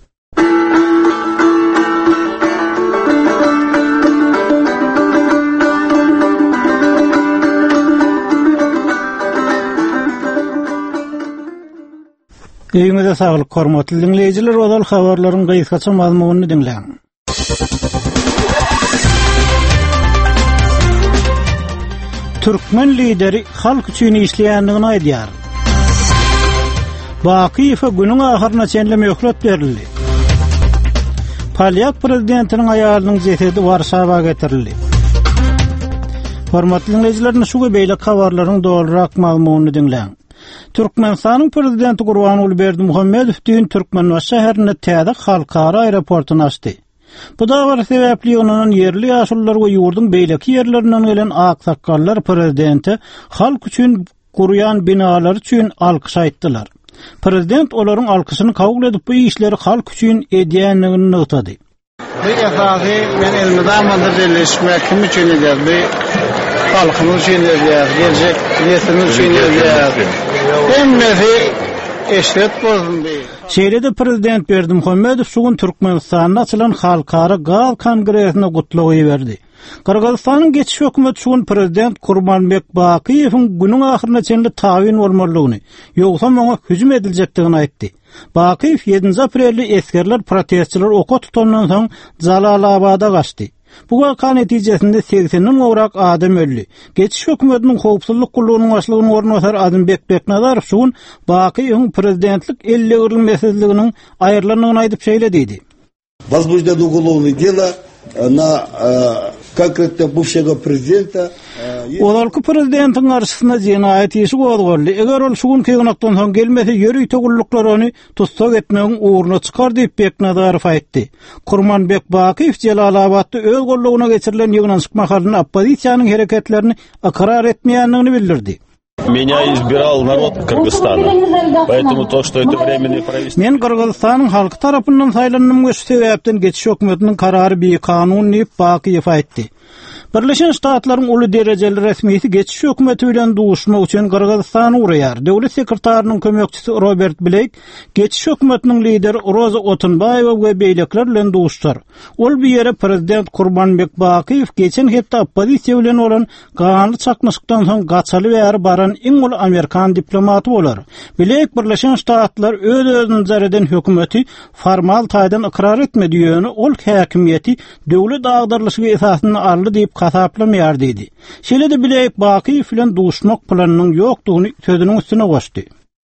Eýiňizde saglyk hormatly dinleýijiler, odal habarlaryň gysgaça mazmunyny dinleň. Türkmen lideri halk üçin işleýändigini aýdýar. Bakiýewe günüň ahyryna çenle möhlet berildi. Polyak prezidentiniň aýalynyň jesedi Warşawa getirildi. Hormatly dinleýijiler, şu beýle habarlaryň dolarak mazmunyny dinleň. Türkmenistanyň prezidenti Gurbanuly Berdimuhammedow dün Türkmenbaş şäherinde täze halkara aeroportuny açdy. Bu da var sebäpli onuň yerli ýaşullar we ýurdun beýleki ýerlerinden gelen aksakallar prezidenti halk üçin kurýan binalar üçin alkyş aýtdylar. Prezident olaryň alkyşyny kabul edip bu işleri halk üçin edýänligini nutady. Bu esasy men elmydam mandarjeleşmek kim üçin edýär? Halkymyz üçin edýär, gelecek neslimiz üçin edýär. Hemmesi eşit bolsun diýip. Şeýlede prezident Berdimuhammedow sugun Türkmenistanyna açylan halkara gaz kongresine gutlagy berdi. Kırgızstanyň geçiş hökümeti sugun prezident Kurmanbek Bakiýewiň günüň ahyryna çenli tawin bolmalygyny, ýogsa oňa hüjüm ediljekdigini aýtdy. Bakiýew ýedinji aprelde eskerler protestçiler oka tutandan soň Jalalabada gaçdy. Bu wakan netijesinde seksenden gowrak adam öldü. Geçiş hökümetiniň howpsuzlyk gullugynyň başlygyny ornatary Adymbek Beknazar sugun Bakiýewiň prezidentlik elle girilmesizliginiň aýyrlanygyny aýdyp şeýlediydi. Возбуждено уголовное дело на конкретно бывшего президента. Olalky prezidentiň garşysynda jenaýat işi gozuldy. Eger ol şugun kegnakdan soň gelmese ýöri tögüllükler ony tutsak etmegiň uğruna çykar diýip Beknazarow aýtdy. Kurmanbek Bakiýew Jalalabadda öz gollugyna geçirilen ýygnançyk mahalyny oppozisiýanyň hereketlerini akrar etmeýändigini bildirdi. Меня избирал народ Кыргызстана. Поэтому то, что это временное правительство... Men Kırgızstanyň halky tarapyndan saýlanynym şu sebäpden geçiş hökümetiniň karary bir kanun diýip Bakiýew aýtdy. Birleşen Ştatlaryň uly derejeli resmiýeti geçiş hökümeti bilen duşmak üçin Kırgızstany uraýar. Döwlet sekretarinyň kömekçisi Robert Blake geçiş hökümetiniň lideri Roza Otunbayewa we beýlekler bilen duşlar. Ol bir ýere prezident Kurmanbek Bakiýew geçen hepde oppozisiýa bilen olan ganly çakmaşykdan soň gaçaly we baran iň uly Amerikan diplomaty bolar. Blake Birleşen Ştatlar öz özüni zareden hökümeti formal taýdan ikrar etmedi ýöne ol häkimiýeti döwlet agdarlyşygy esasyny aldy diýip hasaplamayar dedi. Şeýlede Blake Bakiýew bilen duşmak planynyň ýokdugyny sözüniň üstüne goşdy.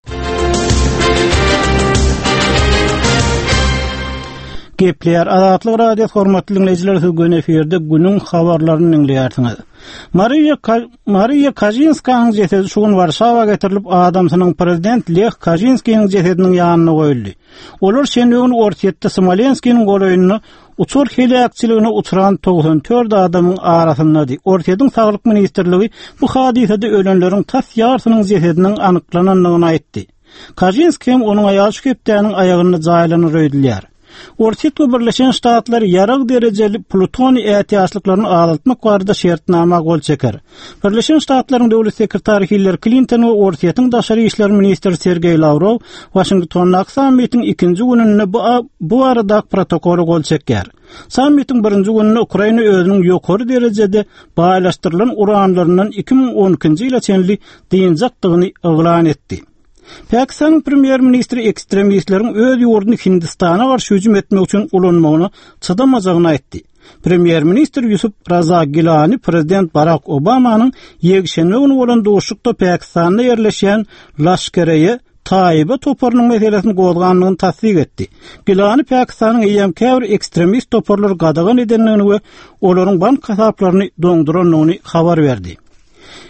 Gepler Azatlyk radio hormatly dinleýijiler, bugün eferde günüň habarlaryny dinleýärsiňiz. Maria Maria Kaczynskaň jesedi şugun Warşawa getirilip adamsynyň prezident Lech Kaczynskiň jesediniň ýanyna goýuldy. Olar şenbegün Ortiýetde Smolenskiň golaýyny uçur helakçylygyna uçuran doksan dört adamyň arasyndady. Ortiýetin saglyk ministrligi bu hadisede ölenleriň tas ýarsynyň jesediniň anyklanandygyny aýtdy. Kaczynski onuň aýagy şüpdäniň aýagyny jaýlanyr öýdülýär. Ortiýet we Birleşen Ştatlar ýarag derejeli plutoni ätiýaşlyklaryny azaltmak barada şertnama gol çeker. Birleşen Ştatlaryň döwlet sekretary Hillary Clinton we Ortiýetiň daşary işler ministri Sergey Lavrov Washingtonda sammitiň ikinji gününde bu bu arada protokolu gol çeker. Sammitiň birinji gününde Ukraina özüniň ýokary derejede baýlaşdyrylan uranlarynyň iki ming on ikinji ýyla çenli diýinjakdygyny eglan etdi. Pakistan Premier Ministri ekstremistleriň öz ýurduny Hindistana garşy hüjüm etmek üçin ulanmagyny çydamajagyny aýtdy. Premier Minister Yusuf Raza Gilani Prezident Barack Obamanyň ýegşenme günü bolan duşukda Pakistanda ýerleşýän Laşkereýe Taýyba toparynyň meselesini gozganlygyny tasdik etdi. Gilani Pakistanyň ýem käbir ekstremist toparlar gadagan edenligini we olaryň bank hasaplaryny doňduranlygyny habar berdi.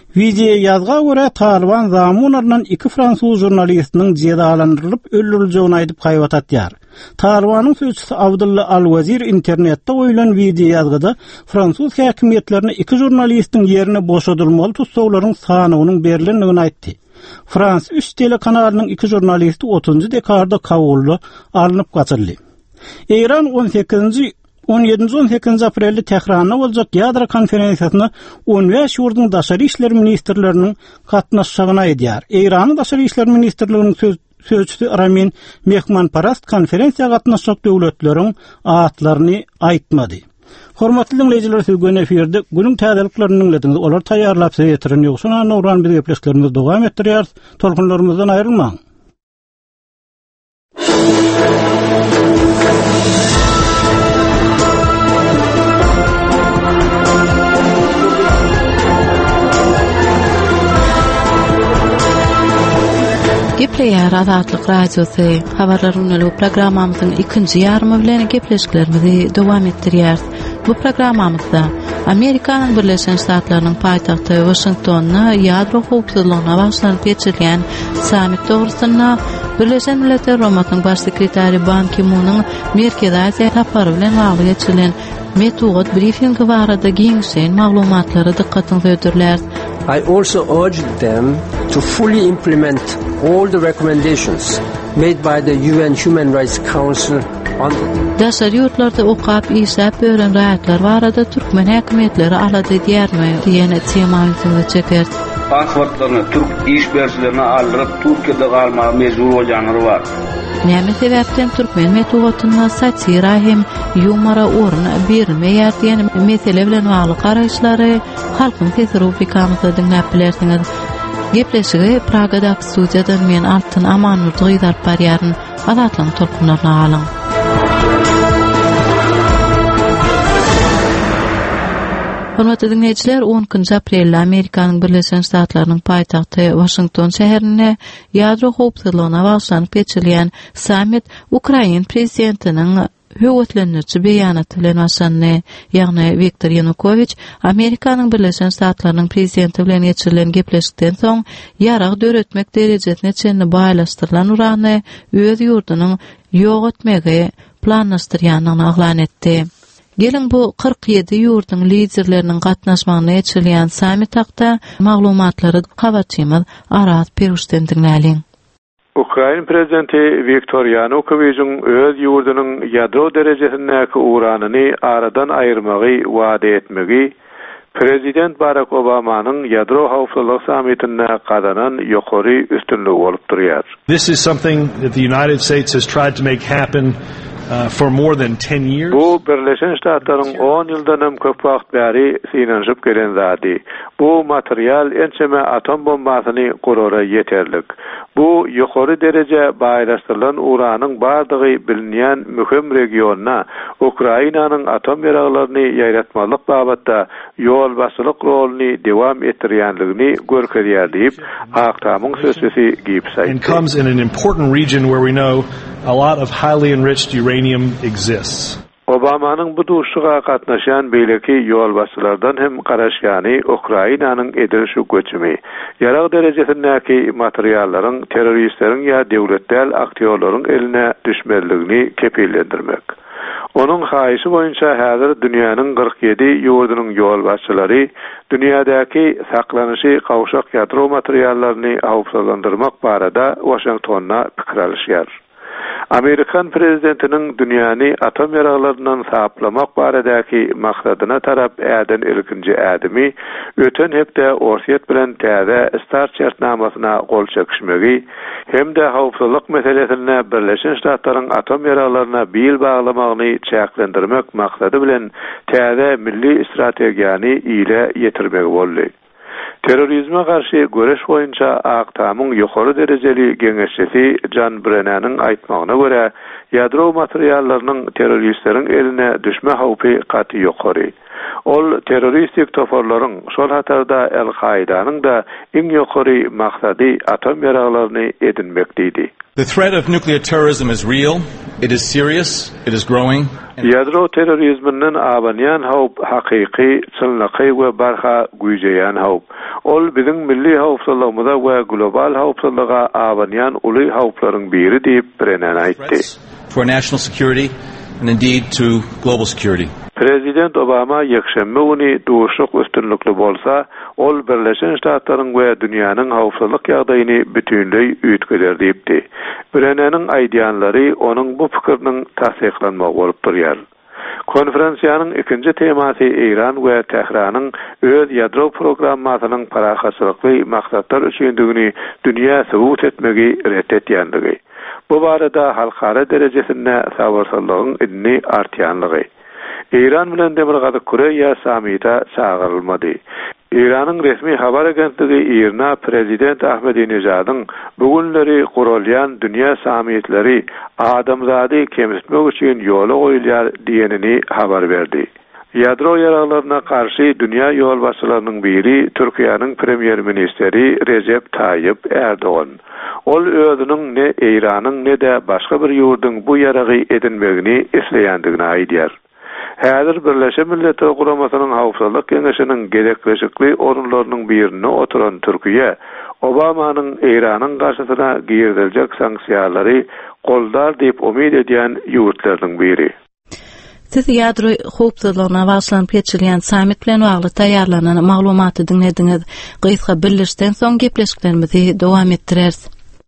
Video yazga göre Taliban zamanlarından iki Fransuz jurnalistinin cezalandırılıp öldürüleceğini aytıp gaýbat atýar. Talibanın sözçüsü Abdullah Al-Wazir internette goýulan video yazgada Fransuz häkimetlerine iki jurnalistin yerine boşadylmaly tutsaglaryň sanynyň berilendigini aýtdy. Frans üç telekanalynyň iki jurnalisti otuzunçy dekarda kabully alınıp gaçyrly. İran on sekizinçi on yedinçi on sekizinçi aprelde Tehranda boljak ýadra konferensiýasyna on beş ýurdun daşary işler ministrleriniň gatnaşagyna edýär. İranyň daşary işler ministrliginiň söz sözçüsü Ramin Mehmanparast konferensiýa gatnaşjak döwletleriň atlaryny aýtmady. Hormatly dinleýijiler, söýgün eferde günüň täzeliklerini dinlediňiz. Olar taýýarlap seýetirin ýoksa Nurhan biz gepleşlerimiz dowam etdirýär. Tolkunlarymyzdan aýrylmaň. Gepleýär Azatlyk radiosy habarlaryny programmamyzyň ikinji ýarmy bilen gepleşiklerimizi dowam etdirýär. Bu programmamyzda Amerikanyň Birleşen Ştatlarynyň paýtagty Washingtonna ýadro howpsuzlygyna baglanýan geçirilýän sammit dogrusyna Birleşen Milletler Romatynyň baş sekretary Ban Ki-moonyň Merkez Aziýa tapary bilen bagly geçirilen metod briefingi barada giňişen maglumatlary dikkatyňizi ödürler. I also urged them to fully implement all the recommendations made by the U N Human Rights Council on Daşary ýurtlarda okap işläp bören raýatlar barada türkmen häkimetleri alady diýermi diýen temaýyny çeker. Pasportlaryny türk işberçilerine aldyryp Türkiýede galmagy mejbur bolýanlar bar. Näme sebäpden türkmen metodyna satira hem humora orun berilmeýär diýen mesele bilen bagly garaşlary halkyň tesirupikamiňda dinläp bilersiňiz. Gepleşigi Pragadaky studiýadan men Altyn Amanur duýdar barýaryn Azatlyň tolkunlaryna alyň. Hormatly dinleýijiler, onunçy aprelde Amerikanyň Birleşen Ştatlarynyň paýtagty Washington şäherine ýadro howpsuzlygyna baglanýan geçirilýän sammit Ukraina prezidentiniň höwetlendirýän beýanaty bilen başlandy. Ýagny Viktor Yanukovych Amerikanyň Birleşen Ştatlarynyň prezidenti bilen geçirilen gepleşikden soň ýarag döretmek derejesine çenli baýlaşdyrylan urany öz ýurdunyň ýok etmegi planlaşdyrýanyny aglan etdi. Gelin bu kırk yedi ýurdun liderleriniň gatnaşmagyna geçirilýän sammit hakda maglumatlary habarçymyz Aras Peruşden dinläliň. Ukraina prezidenti Viktor Yanukovych'in öz ýurdunyň ýadro derejesindäki uranyny aradan aýyrmagy wada etmegi Prezident Barack Obama'nın ýadro howpsuzlyk sammitine gadanan ýokary üstünligi bolup durýar. This is something that the United States has tried to make happen Uh, for more than ten years. Bu Birleşen Ştatlaryň on ýyldan hem köp wagt bäri synanyp gelen zady. Bu material ençeme atom bombasyny gurara ýeterlik. Bu ýokary derece baýlaşdyrylan uranyň bardygy bilinýän möhüm regionuna Ukrainanyň atom ýaraglaryny ýaýratmalyk babatda ýol basylyk roluny dewam etdirýänligini görkezýär diýip Aktamyň sözçüsi giýip and comes in an important region where we know a lot of highly enriched uranium exists. Obama'nın bu duşuğa gatnaşan beýleki ýol basylardan hem garaşýany Ukrainanyň edilşi göçümi, ýarag derejesindäki materiallaryň terroristleriň ýa döwletdäl aktýorlaryň eline düşmerligini kepillendirmek. Onun haýysy boýunça häzir dünýäniň kırk yedi ýurdunyň ýol başçylary dünýädäki saklanyşy gawşak ýadro materiallaryny howpsuzlandyrmak barada Washingtonna pikir alýar. Amerikan prezidentiniň dünýäni atom ýaraglaryndan saklamak baradaky maksadyna tarap äden ilkinji ädimi öten hepde Orsiýet bilen täze start şertnamasyna gol çekişmegi hemde howpsuzlyk meselesine Birleşen Ştatlaryň atom ýaraglaryna bil baglamagyny çäklendirmek maksady bilen täze milli strategiýany ile ýetirmek boldy. Terrorizme karşı göreş boyunca Aktamyň ýokary derejeli geňeşçisi John Brennan'yň aýtmagyna görä, ýadro materiallarynyň terroristleriň eline düşme howpy gaty ýokary. Ol teröristik toparlaryň şol hatarda El-Qaidanyň da iň ýokary maksady atom ýaraglaryny edinmekdi. The threat of nuclear terrorism is real, it is serious, it is growing. Ýadro terrorizminden abanyan hawp hakyky, çynlyky we barha güýjeýän hawp. Ol biziň milli hawpsuzlygymyza we global hawpsuzlyga abanyan uly hawplaryň biri diýip birenen aýtdy. For national security and indeed to global security. Prezident Obama ýekşembe güni duşuk üstünlükli bolsa, ol Birleşen Ştatlaryň we dünýäniň hawpsuzlyk ýagdaýyny bütünlei üýtgeler diýipdi. Bireneniň aýdýanlary onuň bu pikiriniň tasdiklanmagy bolup durýar. Konferensiýanyň ikinji temasy Iran we Tehranyň öz ýadro programmasynyň parahaçylykly maksatlar üçindigini dünýä sebut etmegi reddetýändigi. Bu barada halkara derejesinde sabarsızlygyň inni artýanlygy. İran bilen Demir Koreya samita çağırılmadı. İran'ın resmi haber agentligi İrna Prezident Ahmedinejadyň bugünleri gurulýan dünya samitleri adamzady kemitmek üçin ýola goýulýar diýenini haber berdi. Ýadro ýaraglaryna karşı dünya ýolbaşçylarynyň biri Türkiýanyň premier ministeri Recep Tayyip Erdoğan. Ol özüniň ne İranyň ne de başga bir ýurdyň bu ýaragy edinmegini isleýändigini aýdýar. Häzir Birleşen Milletler Guramasynyň Hawpsuzlyk Keňeşiniň gerekleşikli orunlarynyň birine oturan Türkiýe, Obamanyň Iranyň garşysyna giýdiljek sanksiýalary goldar diýip umyd edýän ýurtlaryň biri. Siz ýadro howpsuzlygyna başlanyp geçirilýän samit bilen bagly taýýarlanan maglumaty dinlediňiz. Gysga birleşden soň gepleşiklerimizi dowam etdireriz.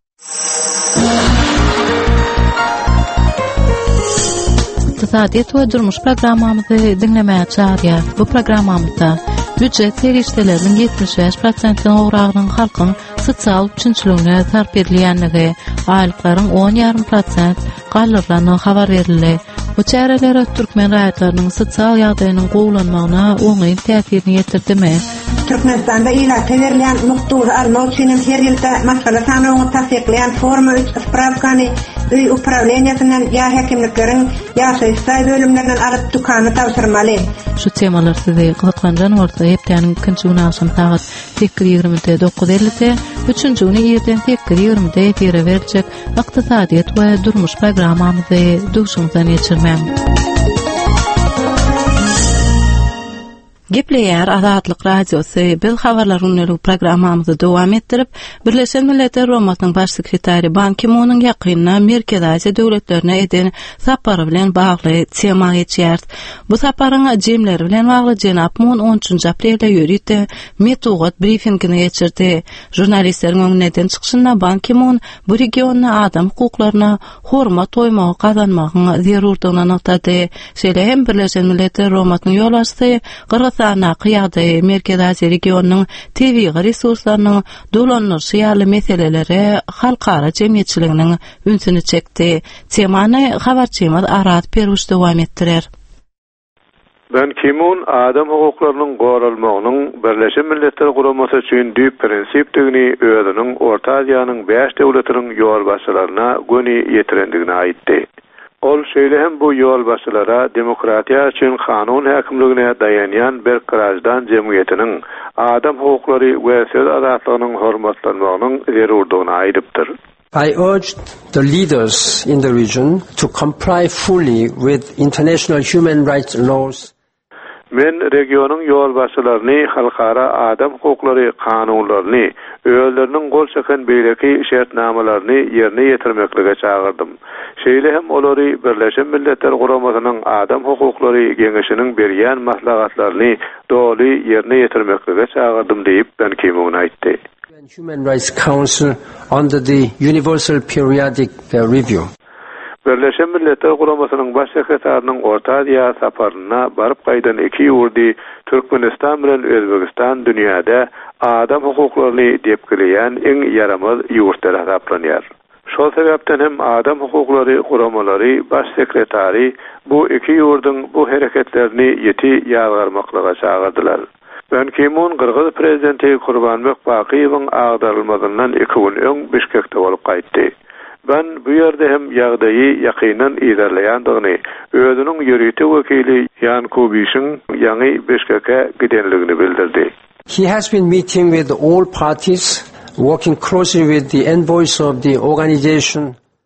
İqtisadiýat we durmuş programmamyzy dinlemäge çağırýar. Bu programmamyzda büdjet serişdeleriniň ýetmiş beş prosentine ograglyň halkyň sosial üçinçiligine sarf edilýänligi, aýlyklaryň on ýarym prosent gallyrlanyň habar berildi. Bu çäreler türkmen raýatlarynyň sosial ýagdaýynyň gowlanmagyna oňy täsirini ýetirdimi? Türkmenistanda ilata verilen muhtury almak üçin her ýylda masala sanawyny tasdikleýän forma üç spravkany öý upravleniýasynyň ýa hekimlikleriň ýa şeýsay bölümlerinden alyp dukany tapşyrmaly. Şu temalar sizi gyzyklanjan bolsa hepdeniň ikinji günahsam saat sekiz ýigrimide dokuz ellide, üçünji güni ýerden sekiz ýigrimide efire berjek Iqtisadiýat we durmuş programmamyzy duşuňdan geçirmem. Gepleýär Azatlyk radiosy bil habarlar ünlü programmamyzy dowam etdirip, Birleşen Milletler Romasynyň baş sekretari Ban Ki-moonyň ýakynyna Merkez Aziýa döwletlerine eden sapary bilen bagly tema geçýär. Bu saparyň jemleri bilen bagly Jenap Moon on üçünji aprelde ýörüde metugat briefingini geçirdi. Jurnalistleriň öňünden çykyşynda Ban Ki-moon bu regionda adam hukuklaryna hormat toýmagy kazanmagyň zerurdygyny anlatdy. Şeýle hem Birleşen Milletler Romasynyň ýolbaşçysy Sana qiyada Merkez Aziýa regionunyň tebii resurslarynyň dolanýaşy ýaly meseleleri halkara jemgyýetçiliginiň ünsüni çekdi. Temany habarçymyz Arat Perwiş dowam etdirer. Ban Ki-moon adam hukuklarynyň goralmagynyň Birleşen Milletler Guramasy üçin düýp prinsipdigini özüniň Orta Aziýanyň beş döwletiniň ýolbaşçylaryna göni ýetirendigini aýtdy. Ol şeýle hem bu ýol başçylara demokratiýa üçin kanun häkimligine dayanýan bir kirajdan jemgyýetiniň adam hukuklary we söz azatlygynyň hormatlanmagynyň zerurdygyny aýdypdyr. I urged the leaders in the region to comply fully with international human rights laws. Men regionyň ýol başçylaryny halkara adam hukuklary kanunlaryny, öýleriniň gol çeken beýleki şertnamalaryny ýerine ýetirmeklige çağırdym. Şeýle hem olary Birleşen Milletler Guramasynyň adam hukuklary geňeşiniň berýän maslahatlaryny doly ýerine ýetirmeklige çağırdym diýip Ban Ki-moon aýtdy. Human Rights Council under the Universal Periodic Review. Birleşen Milletler Guramasynyň baş sekretärining Orta Aziýa saparyna baryp gaýdan iki ýurdy Türkmenistan bilen Özbegistan dünýäde adam hukuklaryny depkileýän iň yaramaz ýurtlar hesaplanýar. Şol sebäpden hem adam hukuklary guramalary baş sekretari bu iki ýurdyň bu hereketlerini ýeti ýagarmaklyga çağırdylar. Ban Ki-moon Kırgız prezidenti Kurbanbek Bakiýewiň agdarylmadygyndan iki gün öň Bişkekde bolup gaýtdy. Ben bu yerde hem ýagdaýy ýakynan ilerleýändigini, özüniň ýörüýte wekili Jan Kubişiň ýaňy Beşkek'e gidenligini bildirdi. He has been meeting with all parties, working closely with the envoys of the organization.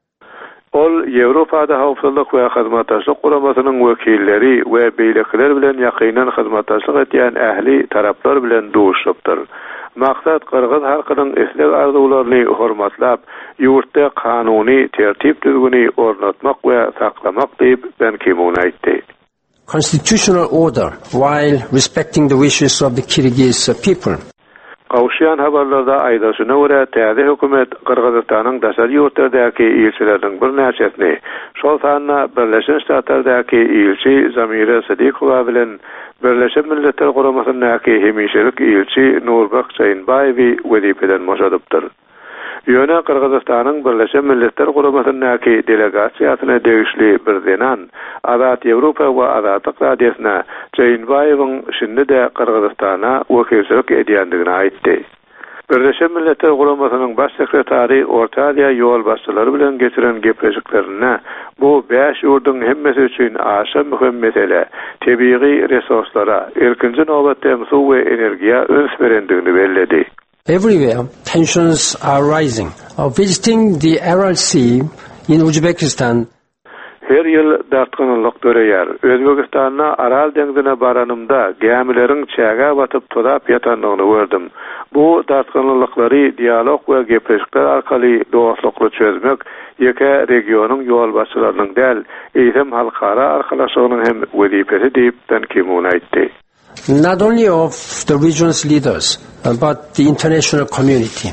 Ol Ýewropada hawpsuzlyk we hyzmatdaşlyk guramasynyň wekilleri we beýlekler bilen ýakynan hyzmatdaşlyk etýän ähli taraplar bilen duşupdyr. Maksat Kırgız halkynyň isleg arzularyny hormatlap, ýurtda kanuny tertip düzgüni ornatmak we saklamak diýip Ban Ki-moon aýtdy. Constitutional order while respecting the wishes of the Kyrgyz people. Gawşýan habarlarda aýdaşyna görä täze hökümet Kırgızstanyň daşary ýurtlardaky ilçileriniň bir näçesini, şol sanyna Birleşen Ştatlardaky ilçi Zamira Sadikowa bilen Birleşen Milletler Guramasynyňky hemişelik ilçi Nurbek Çaýynbaýewy wezipeden boşadypdyr. Ýöne Kırgızstanyň Birleşen Milletler Guramasynyňky delegasiýasyna degişli bir zenan Azat Ýewropa we Azatlyk Radiýasyna Çaýynbaýewiň şinde-de Kırgızstana wekilçilik edýändigini aýtdy. Birleşen Milletler Guramasynyň baş sekretary Orta Aziýa ýol başçylary bilen geçiren gepleşiklerine bu beş ýurdun hemmesi üçin aşa mühim mesele, tebii resurslara, erkinji nowbatda suw we energiýa öns berendigini bellädi. Everywhere, tensions are rising. Uh, visiting the Aral Sea in Uzbekistan, her ýyl dartgynlyk göreýär. Özbekistana Aral deňzine baranymda gemileriň çäge batyp tudap ýatandygyny gördüm. Bu dartgynlyklary dialog we gepleşikler arkaly dostlukly çözmek ýeke regionyň ýol başçylarynyň däl, eýsem halkara arkalaşygynyň hem wezipesi diýip Ban Ki-moon aýtdy. Not only of the region's leaders, but the international community.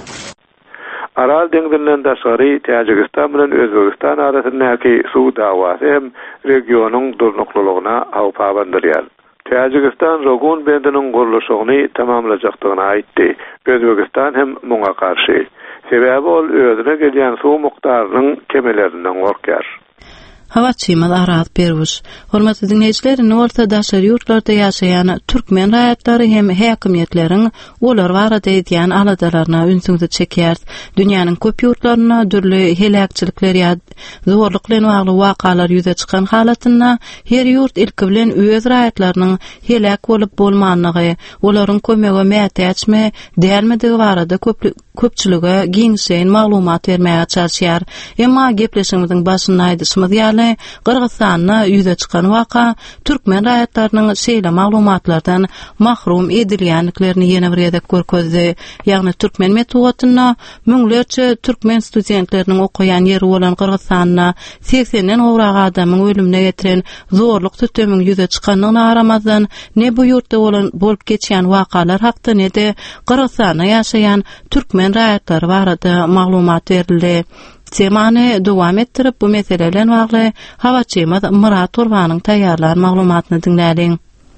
Aral deňzinden daşary Täjikistan bilen Özbegistan arasyndaky suw dawasy hem regionyň durnuklygyna hawpabandyrýar. Täjikistan Rogun bendiniň gurulşygyny tamamlajakdygyny aýtdy. Özbegistan hem muňa karşy. Sebäbi ol özüne gelýän suw mukdarynyň kemelerinden gorkýar. Hawa çymal Arat Berwuş. Hormatly dinleýijiler, Norta daşary ýurtlarda ýaşaýan türkmen raýatlary hem häkimiýetleriň olar barada edýän aladalaryna ünsüňde çekýär. Dünýäniň köp ýurtlaryna dürli helakçylyklar ýa zorluklar bagly wakalar ýüze çykan halatyna her ýurt ilki bilen öz raýatlarynyň helak bolup bolmanyny, olaryň kömege mätäçme dälmedigi barada köpçülüge giňşeýin maglumat bermäge çalışýar. Emma gepleşigimiziň başynda aýdyşymyz ýaly Kırgızstanyna ýüze çykan waka türkmen raýatlarynyň şeýle maglumatlardan mahrum edilýänliklerini ýene bir ýerde görkezdi. Ýagny türkmen metodyna müňlerçe türkmen studentleriniň okuyan ýeri bolan Kırgızstanyna seksenden owrak adamyň ölümine getiren zorluk tütemiň ýüze çykanyna aramazdan ne bu ýurtda bolan bolup geçýän wakalar hakda ne de Kırgızstanyna ýaşaýan türkmen raýatlary barada maglumat berildi. Temany dowam etdirip bu meselelerle bagly hawaçymyz Murat Urbanyň taýýarlanan maglumatyny dinlädiň.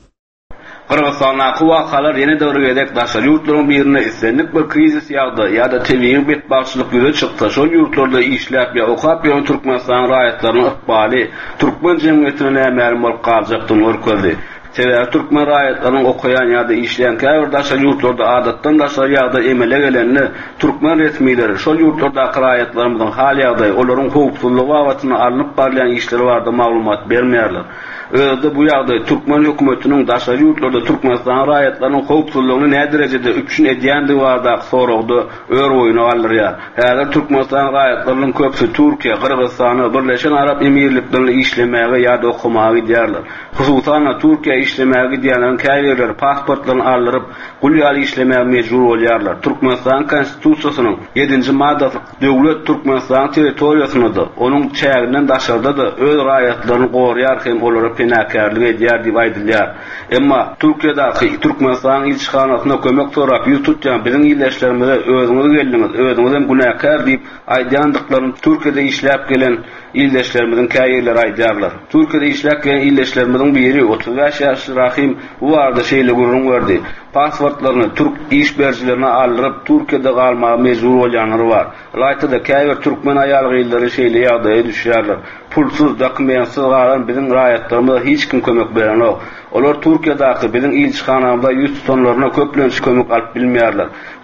Kırgızstanyň wakalar ýene döwre gedek daşary ýurtlaryň birine islendik bir krizis ýagdy ýa-da tebii betbaşçylyk ýüze çykdy. Şol ýurtlarda işläp ýa okap ýa türkmenistan raýatlarynyň ykbaly türkmen jemgyýetine näme bolup galjakdyny görkezdi. Sebäbi türkmen raýatlarynyň okuyan ýa-da işleýän käbir daşary ýurtlarda adatdan daşary ýa-da emele gelenni türkmen resmiýetleri şol ýurtlardaky raýatlarymyzyň hal ýagdaýy, olaryň howpsuzlygy babatyna alınıp barýan işleri barada maglumat bermeýärler. Özde bu ýagdaý türkmen hökümetiniň daşary ýurtlarda türkmenistan raýatlarynyň howpsuzlygyny näme derejede üçin edýändigi barada soragdy ör oýuna galdyrýar. Häzir türkmenistan raýatlarynyň köpsi Türkiýe, Kırgızstany, Birleşen Arap Emirliklerinde işlemäge ýa-da okumagy diýerler. Hususan Türkiýe işlemäge gidýänlerin käýerler pasportlaryny alyryp, gulýaly işlemäge mejbur bolýarlar. Türkmenistan konstitusiýasynyň ýedinji maddasy döwlet Türkmenistan territoriýasynda, onuň çäginden daşarda öz raýatlaryny gorýar hem olara penakarlyk edýär diýip aýdylýar. Emma Türkiýedaky Türkmenistan ilçihanasyna kömek sorap ýüz tutýan biziň ýyldaşlarymyza özüňiz geldiňiz, özüňiz hem günäkär diýip aýdýandyklaryny Türkiýede işläp gelen ýyldaşlarymyzyň käýerleri aýdýarlar. Türkiýede işläp gelen ýyldaşlarymyzyň biri otuz beş ýaşly Rahim bu arada şeýle gurrun berdi. Pasportlaryny türk iş berjilerine alyryp Türkiýede galmagy mejbur bolýanlary bar. Laýtda käýber türkmen aýal gyýlary şeýle ýagdaýa düşýärler. Pulsuz, dokumentsiz galan biziň raýatlarymyza hiç kim kömek beren ok. Olar Türkiýedaky biziň ilçihanamyzda ýüz tonlaryna köplenç kömek alyp bilmeýärler.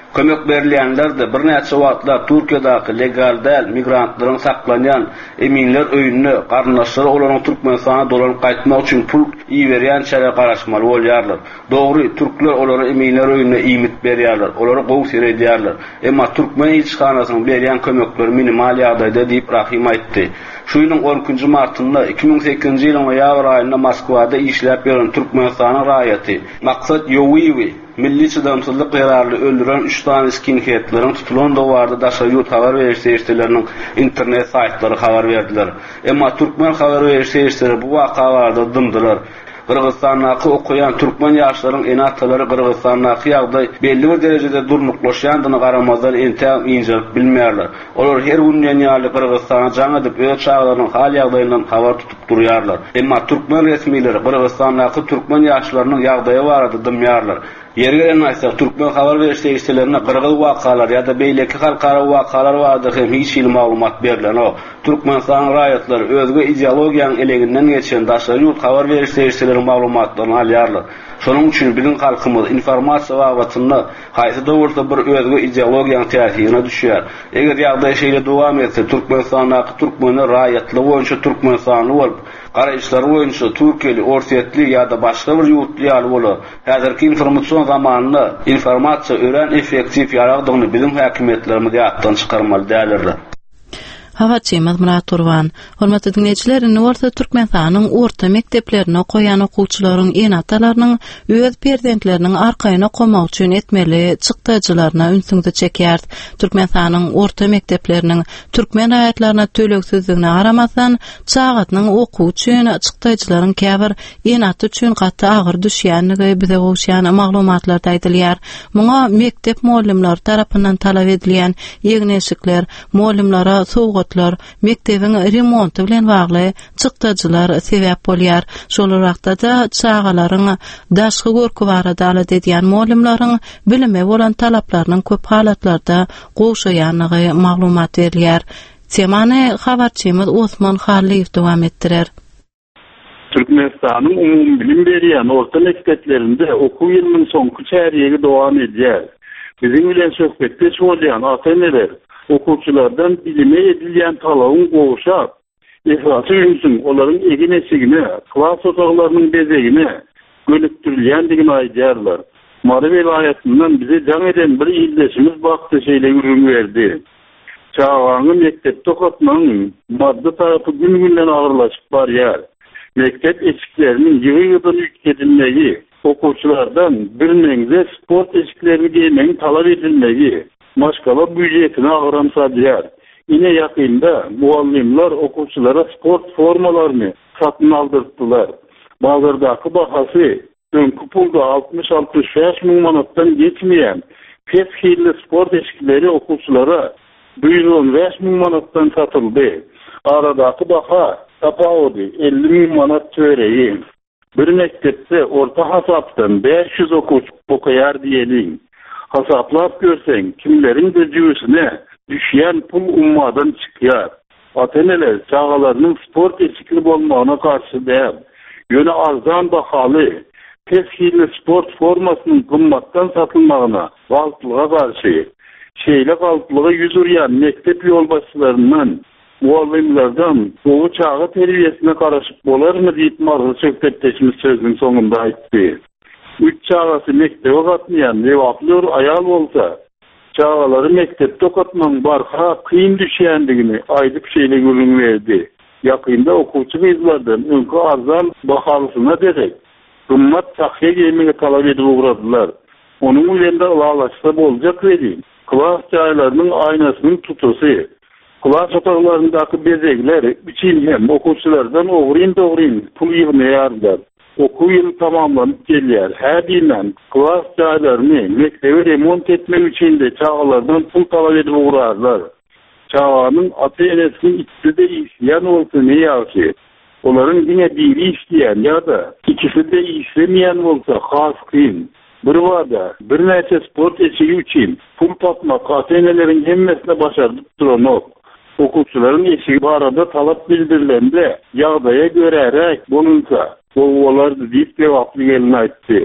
Kömek berilýänler de bir näçe wagtlar Türkiýedäki legal däl migrantlaryň saklanýan eminler öýünde garnaşlar olaryň Türkmenistana dolan gaýtmak üçin pul iýerýän çare garaşmaly bolýarlar. Dogry, türkler olary eminler öýünde iýmit berýärler, olary gowsy edýärler. Emma Türkmen ilçihanasynyň berýän kömekleri minimal ýagdaýda diýip Rahim aýtdy. Şu ýylyň on üçünji martynda iki bin sekizinji ýylyň ýaýar aýynda Moskwada işläp ýören Türkmenistanyň raýaty Maksat Yowiwi milli çydamsızlyk gyrarly öldüren üç tane skinheadlaryň tutulan dowarda daşary ýurt habar berişleriniň internet saýtlary habar berdiler. Emma Türkmen habar berişleri bu waka barada dymdylar. Kırgızstan'daki okuyan Türkmen yaşlarının en ataları Kırgızstan'daki ýagdaý belli bir derejede durnuklaşýandyny garamazdan entäm injelip bilmeýärler. Olar her günden ýaly Kırgızstana jaň edip öz çağlarynyň hal ýagdaýyndan habar tutup durýarlar. Emma Türkmen resmileri Kırgızstan'daki Türkmen yaşlarynyň ýagdaýy barada dymýarlar. Yergelen aýsa Türkmen habar berişlerine Kırgız wakalar ýa-da beýleki halkara wakalar barada hem hiç il maglumat berilen o. Türkmenistan raýatlary özge ideologiýanyň eleginden geçen daşary ýurt habar berişleriniň maglumatlaryny alýarlar. Şonuň üçin biziň halkymyz informasiýa wagtyny haýsy dowrda bir özge ideologiýanyň täsirine düşýär. Eger ýagdaý şeýle dowam etse Türkmenistandaky türkmenler raýatly boýunça türkmenistanly bolup, garaýşlary boýunça türkeli, orsetli ýa-da başga bir ýurtly ýaly bolar. Häzirki informasiýon zamanynda informasiýa ören effektiv ýaragdygyny biziň häkimetlerimiz ýatdan çykarmaly dälirler. Hawatçymyz Murat Turwan, hormatly dinleýijiler, Norta Türkmenistanyň orta mekteplerine goýan okuwçylaryň enatalarynyň öz perzentläriniň arkaýyna gomak üçin etmeli çykdyjylaryna ünsüňde çekýär. Türkmenistanyň orta mektepleriniň türkmen aýatlaryna töleksizligine garamasdan, çağatynyň okuw üçin çykdyjylaryň käbir enaty üçin gaty agyr düşýänligi bize gowşýan maglumatlarda aýdylýar. Muňa mektep muallimleri tarapyndan talap edilýän ýegneşikler, muallimlara sowgat mektebiň remonty bilen bagly çykdyjylar sebäp bolýar. Şol wagtda da çağalaryň daşky görki barada alat edýän muallimlaryň bilime bolan talaplarynyň köp halatlarda gowşaýanlygy maglumat berilýär. Temany habarçymyz Osman Halliýew dowam etdirer. Türkmenistanyň umumy bilim berýän orta mekdeplerinde okuw ýylynyň soňky çäriýegi dowam edýär. Biziň bilen söhbetde bolýan ata-eneler okuwçylardan bilime edilýän talabyň gowşap, esasy ünsün olaryň egenesigine, klas otaglarynyň bezegine gönükdirilýändigini aýdýarlar. Mary vilayatyndan bize jaň eden bir ildeşimiz bakty şeýle ürün berdi. Çağanyň mektepde okatmagyň maddi tarapy gün-günden agyrlaşyp barýar. Mektep eşikleriniň ýygy-ýygy ýükledilmegi, okuwçylardan bir meňze sport eşiklerini giymegiň talap edilmegi, maşgala büdjetine agyramsadýar. Ine ýakynda muallimler okuwçylara sport formalaryny satyn aldyrdylar. Bazardaky bahasy öňkü pulda altmış altmış beş miň manatdan geçmeýän peshili sport eşikleri okuwçylara yüz on beş miň manatdan satyldy. Aradaky baha tapawdy elli miň manat töreýi. Bir mektepde orta hasapdan beş yüz okuwçy okuýar diýelim. Hasaplap görseň kimleriň gözüne düşýän pul ummadan çykýar. Ata-eneler çağalarynyň sport eşikli bolmagyna karşı däl. Ýöne arzan bahaly peshili sport formasynyň gymmatdan satylmagyna wagtlyga karşı şeýle galplygy ýüzürýän mektep ýolbaşçylarynyň muallimlerden gowy çağı terbiýesine garaşyp bolarmy diýip marzy söhbetdeşimiz sözüniň soňunda aýtdy. Üç çağası mektebe gatmayan nevaplar ayal bolsa, çağaları mektepde okatman barha kıyın düşýändigini aýdyp şeýle görün berdi. Ýakynda okuwçy kızlardan öňkü arzan bahalysyna derek, gymmat tahsiýe giyimine talap edip ugradylar. Onuň ýerinde ulalaşsa boljak dedi. Klas çağlarynyň aýnasynyň tutusy, klas otaglaryndaky bezegler biçin hem okuwçylardan ogryn-dogryn pul ýygnaýarlar. Okuw ýyly tamamlanyp gelýär. Her bilen klas çağlaryny mektebe remont etmek üçin de çağalardan pul talap edip ugrarlar. Çağanyň ata-enesiniň ikisi de işleýän bolsa ne ýaky? Olaryň diňe biri işleýän ýa-da ikisi de işlemeýän bolsa has kyn. Bir wada bir näçe sport eşigi üçin pul tapmak ata-eneleriň hemmesine başardyp duranok. Okuwçylaryň eşigi barada talap bildirilende ýagdaýa görärek bolunsa, bolwardy diýip cevaply gelin aýtdy.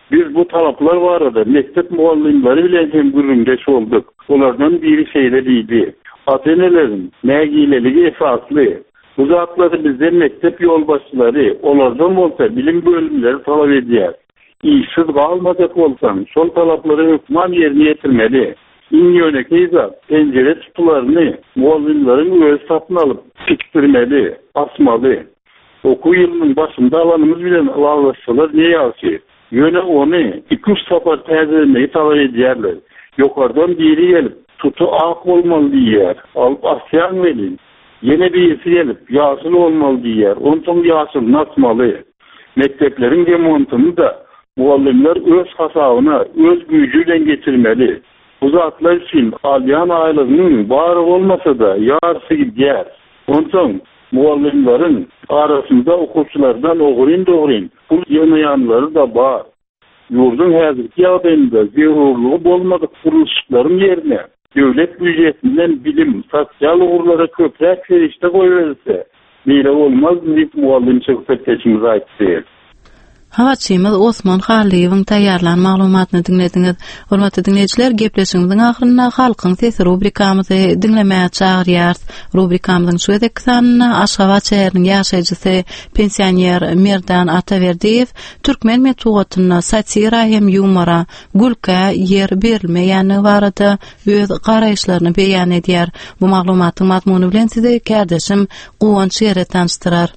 Biz bu talaplar barada mektep muallimleri bilen hem gürüngeç olduk. Onlardan biri şeyler idi. Ata-enelerin nägileligi esaslı. Bu zatları bizden mektep yolbaşçıları, onlardan olsa bilim bölümleri talap ediyor. İşsiz kalmadık olsan, şol talapları hükman yerine getirmeli. İn yöneki zat, pencere tutularını muallimlerin öz satın alıp tiktirmeli, asmalı. Oku yılının başında alanımız bilen alanlaşsalar ne yazıyor? Yöne onu iki üç sapar tezirmeyi talep ediyorlar. Yukarıdan biri gelip tutu ak olmalı diyor. Alıp asyan verin. Yine birisi gelip yasıl olmalı diyor. Onun son yasıl nasmalı. Mekteplerin remontunu da muallimler öz hasabına, öz gücüyle getirmeli. Bu zatlar için alyan ailesinin var olmasa da yarısı gider. Onun son muallimlerin arasında okuvchilardan oğrin doğrin pul yanayanları da var. Yurdun hazırki yağdayında zerurluğu bolmadık kuruluşların yerine devlet büdjesinden bilim, sosyal uğurlara köprek verişte koyulursa böyle olmaz deyip muallim çıkıp aytdı. Havatçymyz Osman Haliýewiň taýýarlan maglumatyny dinlediňiz. Hormatly dinleýijiler, gepleşigimiziň ahyryna halkyň sesi rubrikamyzy dinlemäge çagyrýar. Rubrikamyzyň şu edeki sanyna Aşgabat şäheriniň ýaşaýjysy pensioner Merdan Ataverdiýew türkmen metodyna satira hem yumora, gülkä ýer berilmeýäni barada öz garaýşlaryny beýan edýär. Bu maglumatyň mazmuny bilen sizi kärdeşim Guwan Şere tanıştyrar.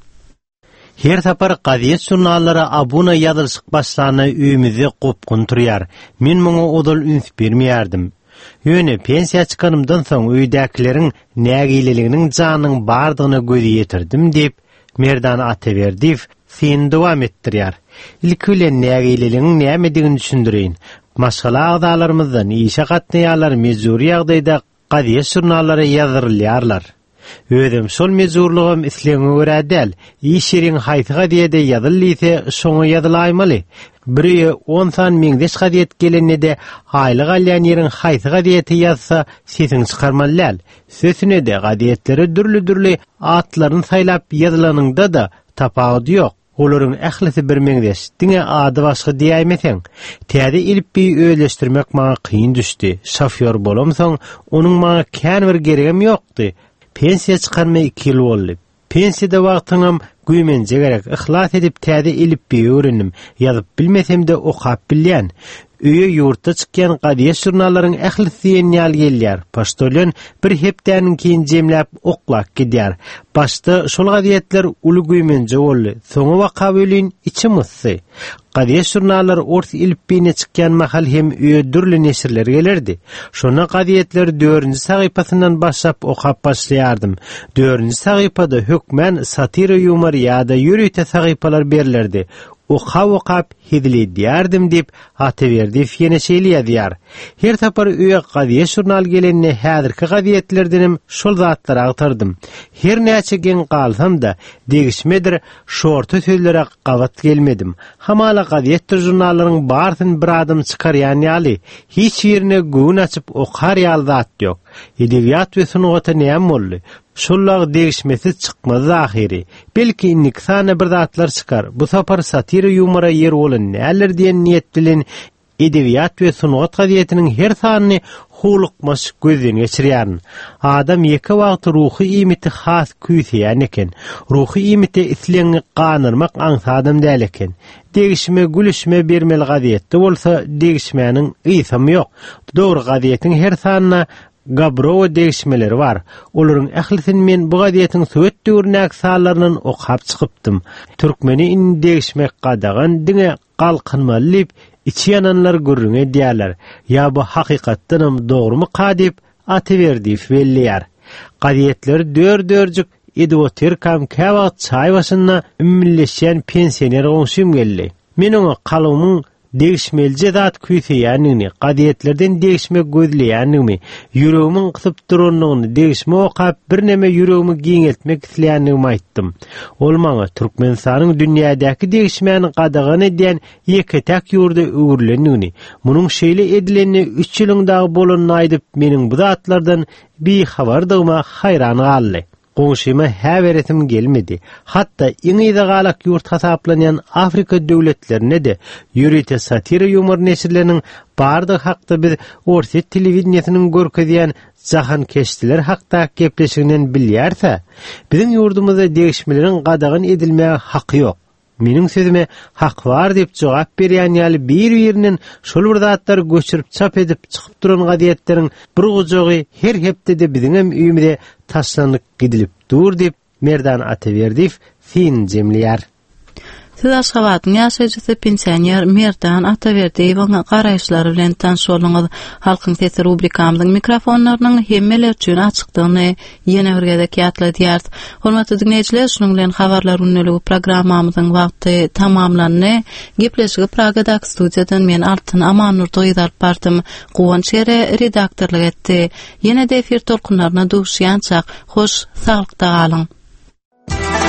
Her tapar qadiyet jurnallara abuna ýazylşyk başlany üýmizi gopkun turýar. Men muňa odal üns bermeýärdim. Ýöne pensiýa çykanymdan soň öýdäkileriň nägileliginiň janyň bardygyna gözi ýetirdim diýip Merdan Ataverdiýew sen dowam etdirýär. Ilki bilen nägileligiň nämedigini düşündirýin. Maşgala agdalarymyzdan işe gatnaýarlar mejburi ýagdaýda qadiyet jurnallara ýazyrylýarlar. Ödüm şol mezurlugam isleňe görä däl, iş ýeriň haýtyga diýede ýazylýsa şoňa ýazylaýmaly. Biri on san meňdeş gadyet geleninde aýlyk alýan ýeriň haýtyga diýeti ýazsa sesiň çykarmaly. Sesine de gadyetleri dürli-dürli atlaryny saýlap ýazylanyňda da tapagy ýok. Olaryň ählisi bir meňdeş, diňe ady başga diýmeseň, täze ilipbi öýleşdirmek maňa kyn düşdi. Şofýor bolamsaň, onuň maňa kän bir geregim ýokdy. Pensiya çıkarmay iki yıl oldu. Pensiyada wagtyňam güýmenje gerek. Ihlas edip täze ilipbi öwrendim. Ýazyp bilmesem de okap bilýän. Öýe ýurtda çykýan qadiyet jurnallaryň ählisi ýal gelýär. Paştolyan bir hepdäniň keyin jemläp oklap gidýär. Başda şol qadiyetler uly güýmenje boldy. Soňa wakabylyň içi mıssy. Qadiyet jurnallar ors ilipbine çykýan mahal hem öýe dürli neşirler gelerdi. Şona qadiyetler dördünji sahypasyndan başlap okap başlaýardym. dördünji sahypada hökmen satira ýumor ýa-da ýürüýte sahypalar berilerdi. Oqa-oqap hidli diyardım dip Ataverdiýew ýene şeýle ýazýar. Her tapar öýe qadiyet jurnal gelenine häzirki qadiyetlerdinim şol zatlary agtardım. Her näçe gen galsam da degişmedir şorty sözlere gabat gelmedim. Hamala qadiyet jurnallaryň barsyny bir adam çykarýan ýaly, hiç ýerine gün açyp okar ýaly zat ýok. Edebiýat we sunugaty näme boldy? Şollar degişmesi çykmaz ahiri. Belki inniksana bir zatlar çykar. Bu sapar satira ýumora ýer bolan näler diýen niýet bilen edebiýat we sunugat qadiyetiniň her sanyny hulukmaş gözden geçirýär. Adam ýeke wagt ruhy ýmiti has küýsýän eken. Ruhy ýmiti isleňi ganyrmak aňsadym däl eken. Degişme gülüşme bermeli qadiyetde bolsa degişmäniň ýsamy ýok. Dogry qadiyetiň her sanyna Gabrowa degişmeleri var. Olaryň ählisin men bu gadiýetiň söwet döwründäki sallarynyň okap çykypdym. Türkmeni in degişmek gadagan diňe galkynmaly içi ýananlar görüňe diýerler. Ya bu hakykatdanam dogrymy kadip Ataverdiýew bellýär. Gadiýetler dör-dörjük edoter kam kawat çaý başynda ümmilleşen pensioner oňşym geldi. Men oňa kalymyň degişmelje zat küýsýänini, qadiyetlerden degişmek gözleýänini, ýüregimin gysyp duranlygyny, degişme okap bir neme ýüregimi giňeltmek isleýänini aýtdym. Ol maňa Türkmenistanyň dünýädäki degişmäni qadagany diýen ýeketäk ýurda öwürlenýäni, munyň şeýle edilenini üç ýylyň dagy bolanyny aýdyp meniň bu zatlardan bir habardygyma haýran galdy. Goňşyma häberetim gelmedi. Hatda iňide galak ýurt hasaplanýan Afrika döwletlerine de ýürite satira ýumor neşirleriniň bardy hakda bir orta telewizionyanyň görkezýän jahan keşdiler hakda gepleşiginen bilýärse, biziň ýurdumyzda degişmeleriň gadagyn edilmäge haky ýok. Meniň sözüme hak var dep jogap berýän ýaly bir-biriniň şol bir zatlar göçürip çap edip çykyp duran gadiýetleriň bir gojagy her hepde de biziň hem üýümde taşlanyp gidilip dur dep Merdan Ataberdiýew fin jemleýär. Siz aşgabatyň ýaşaýjysy pensioner Merdan Ataberdiýewiň garaýşlary bilen tanşolyňyz halkyň sesi rubrikamyzyň mikrofonlarynyň hemmeler üçin açykdygyny ýene bir gezek ýatladýar. Hormatly dinleýijiler, şonuň bilen habarlar ünlüligi programmamyzyň wagty tamamlandy. Gepleşigi Pragadaky studiýadan men Altyn Amannur doýdar partym. Gowanç ere redaktorlyk etdi. Ýene de efir tolkunlaryna duşýançak hoş, saglykda galyň.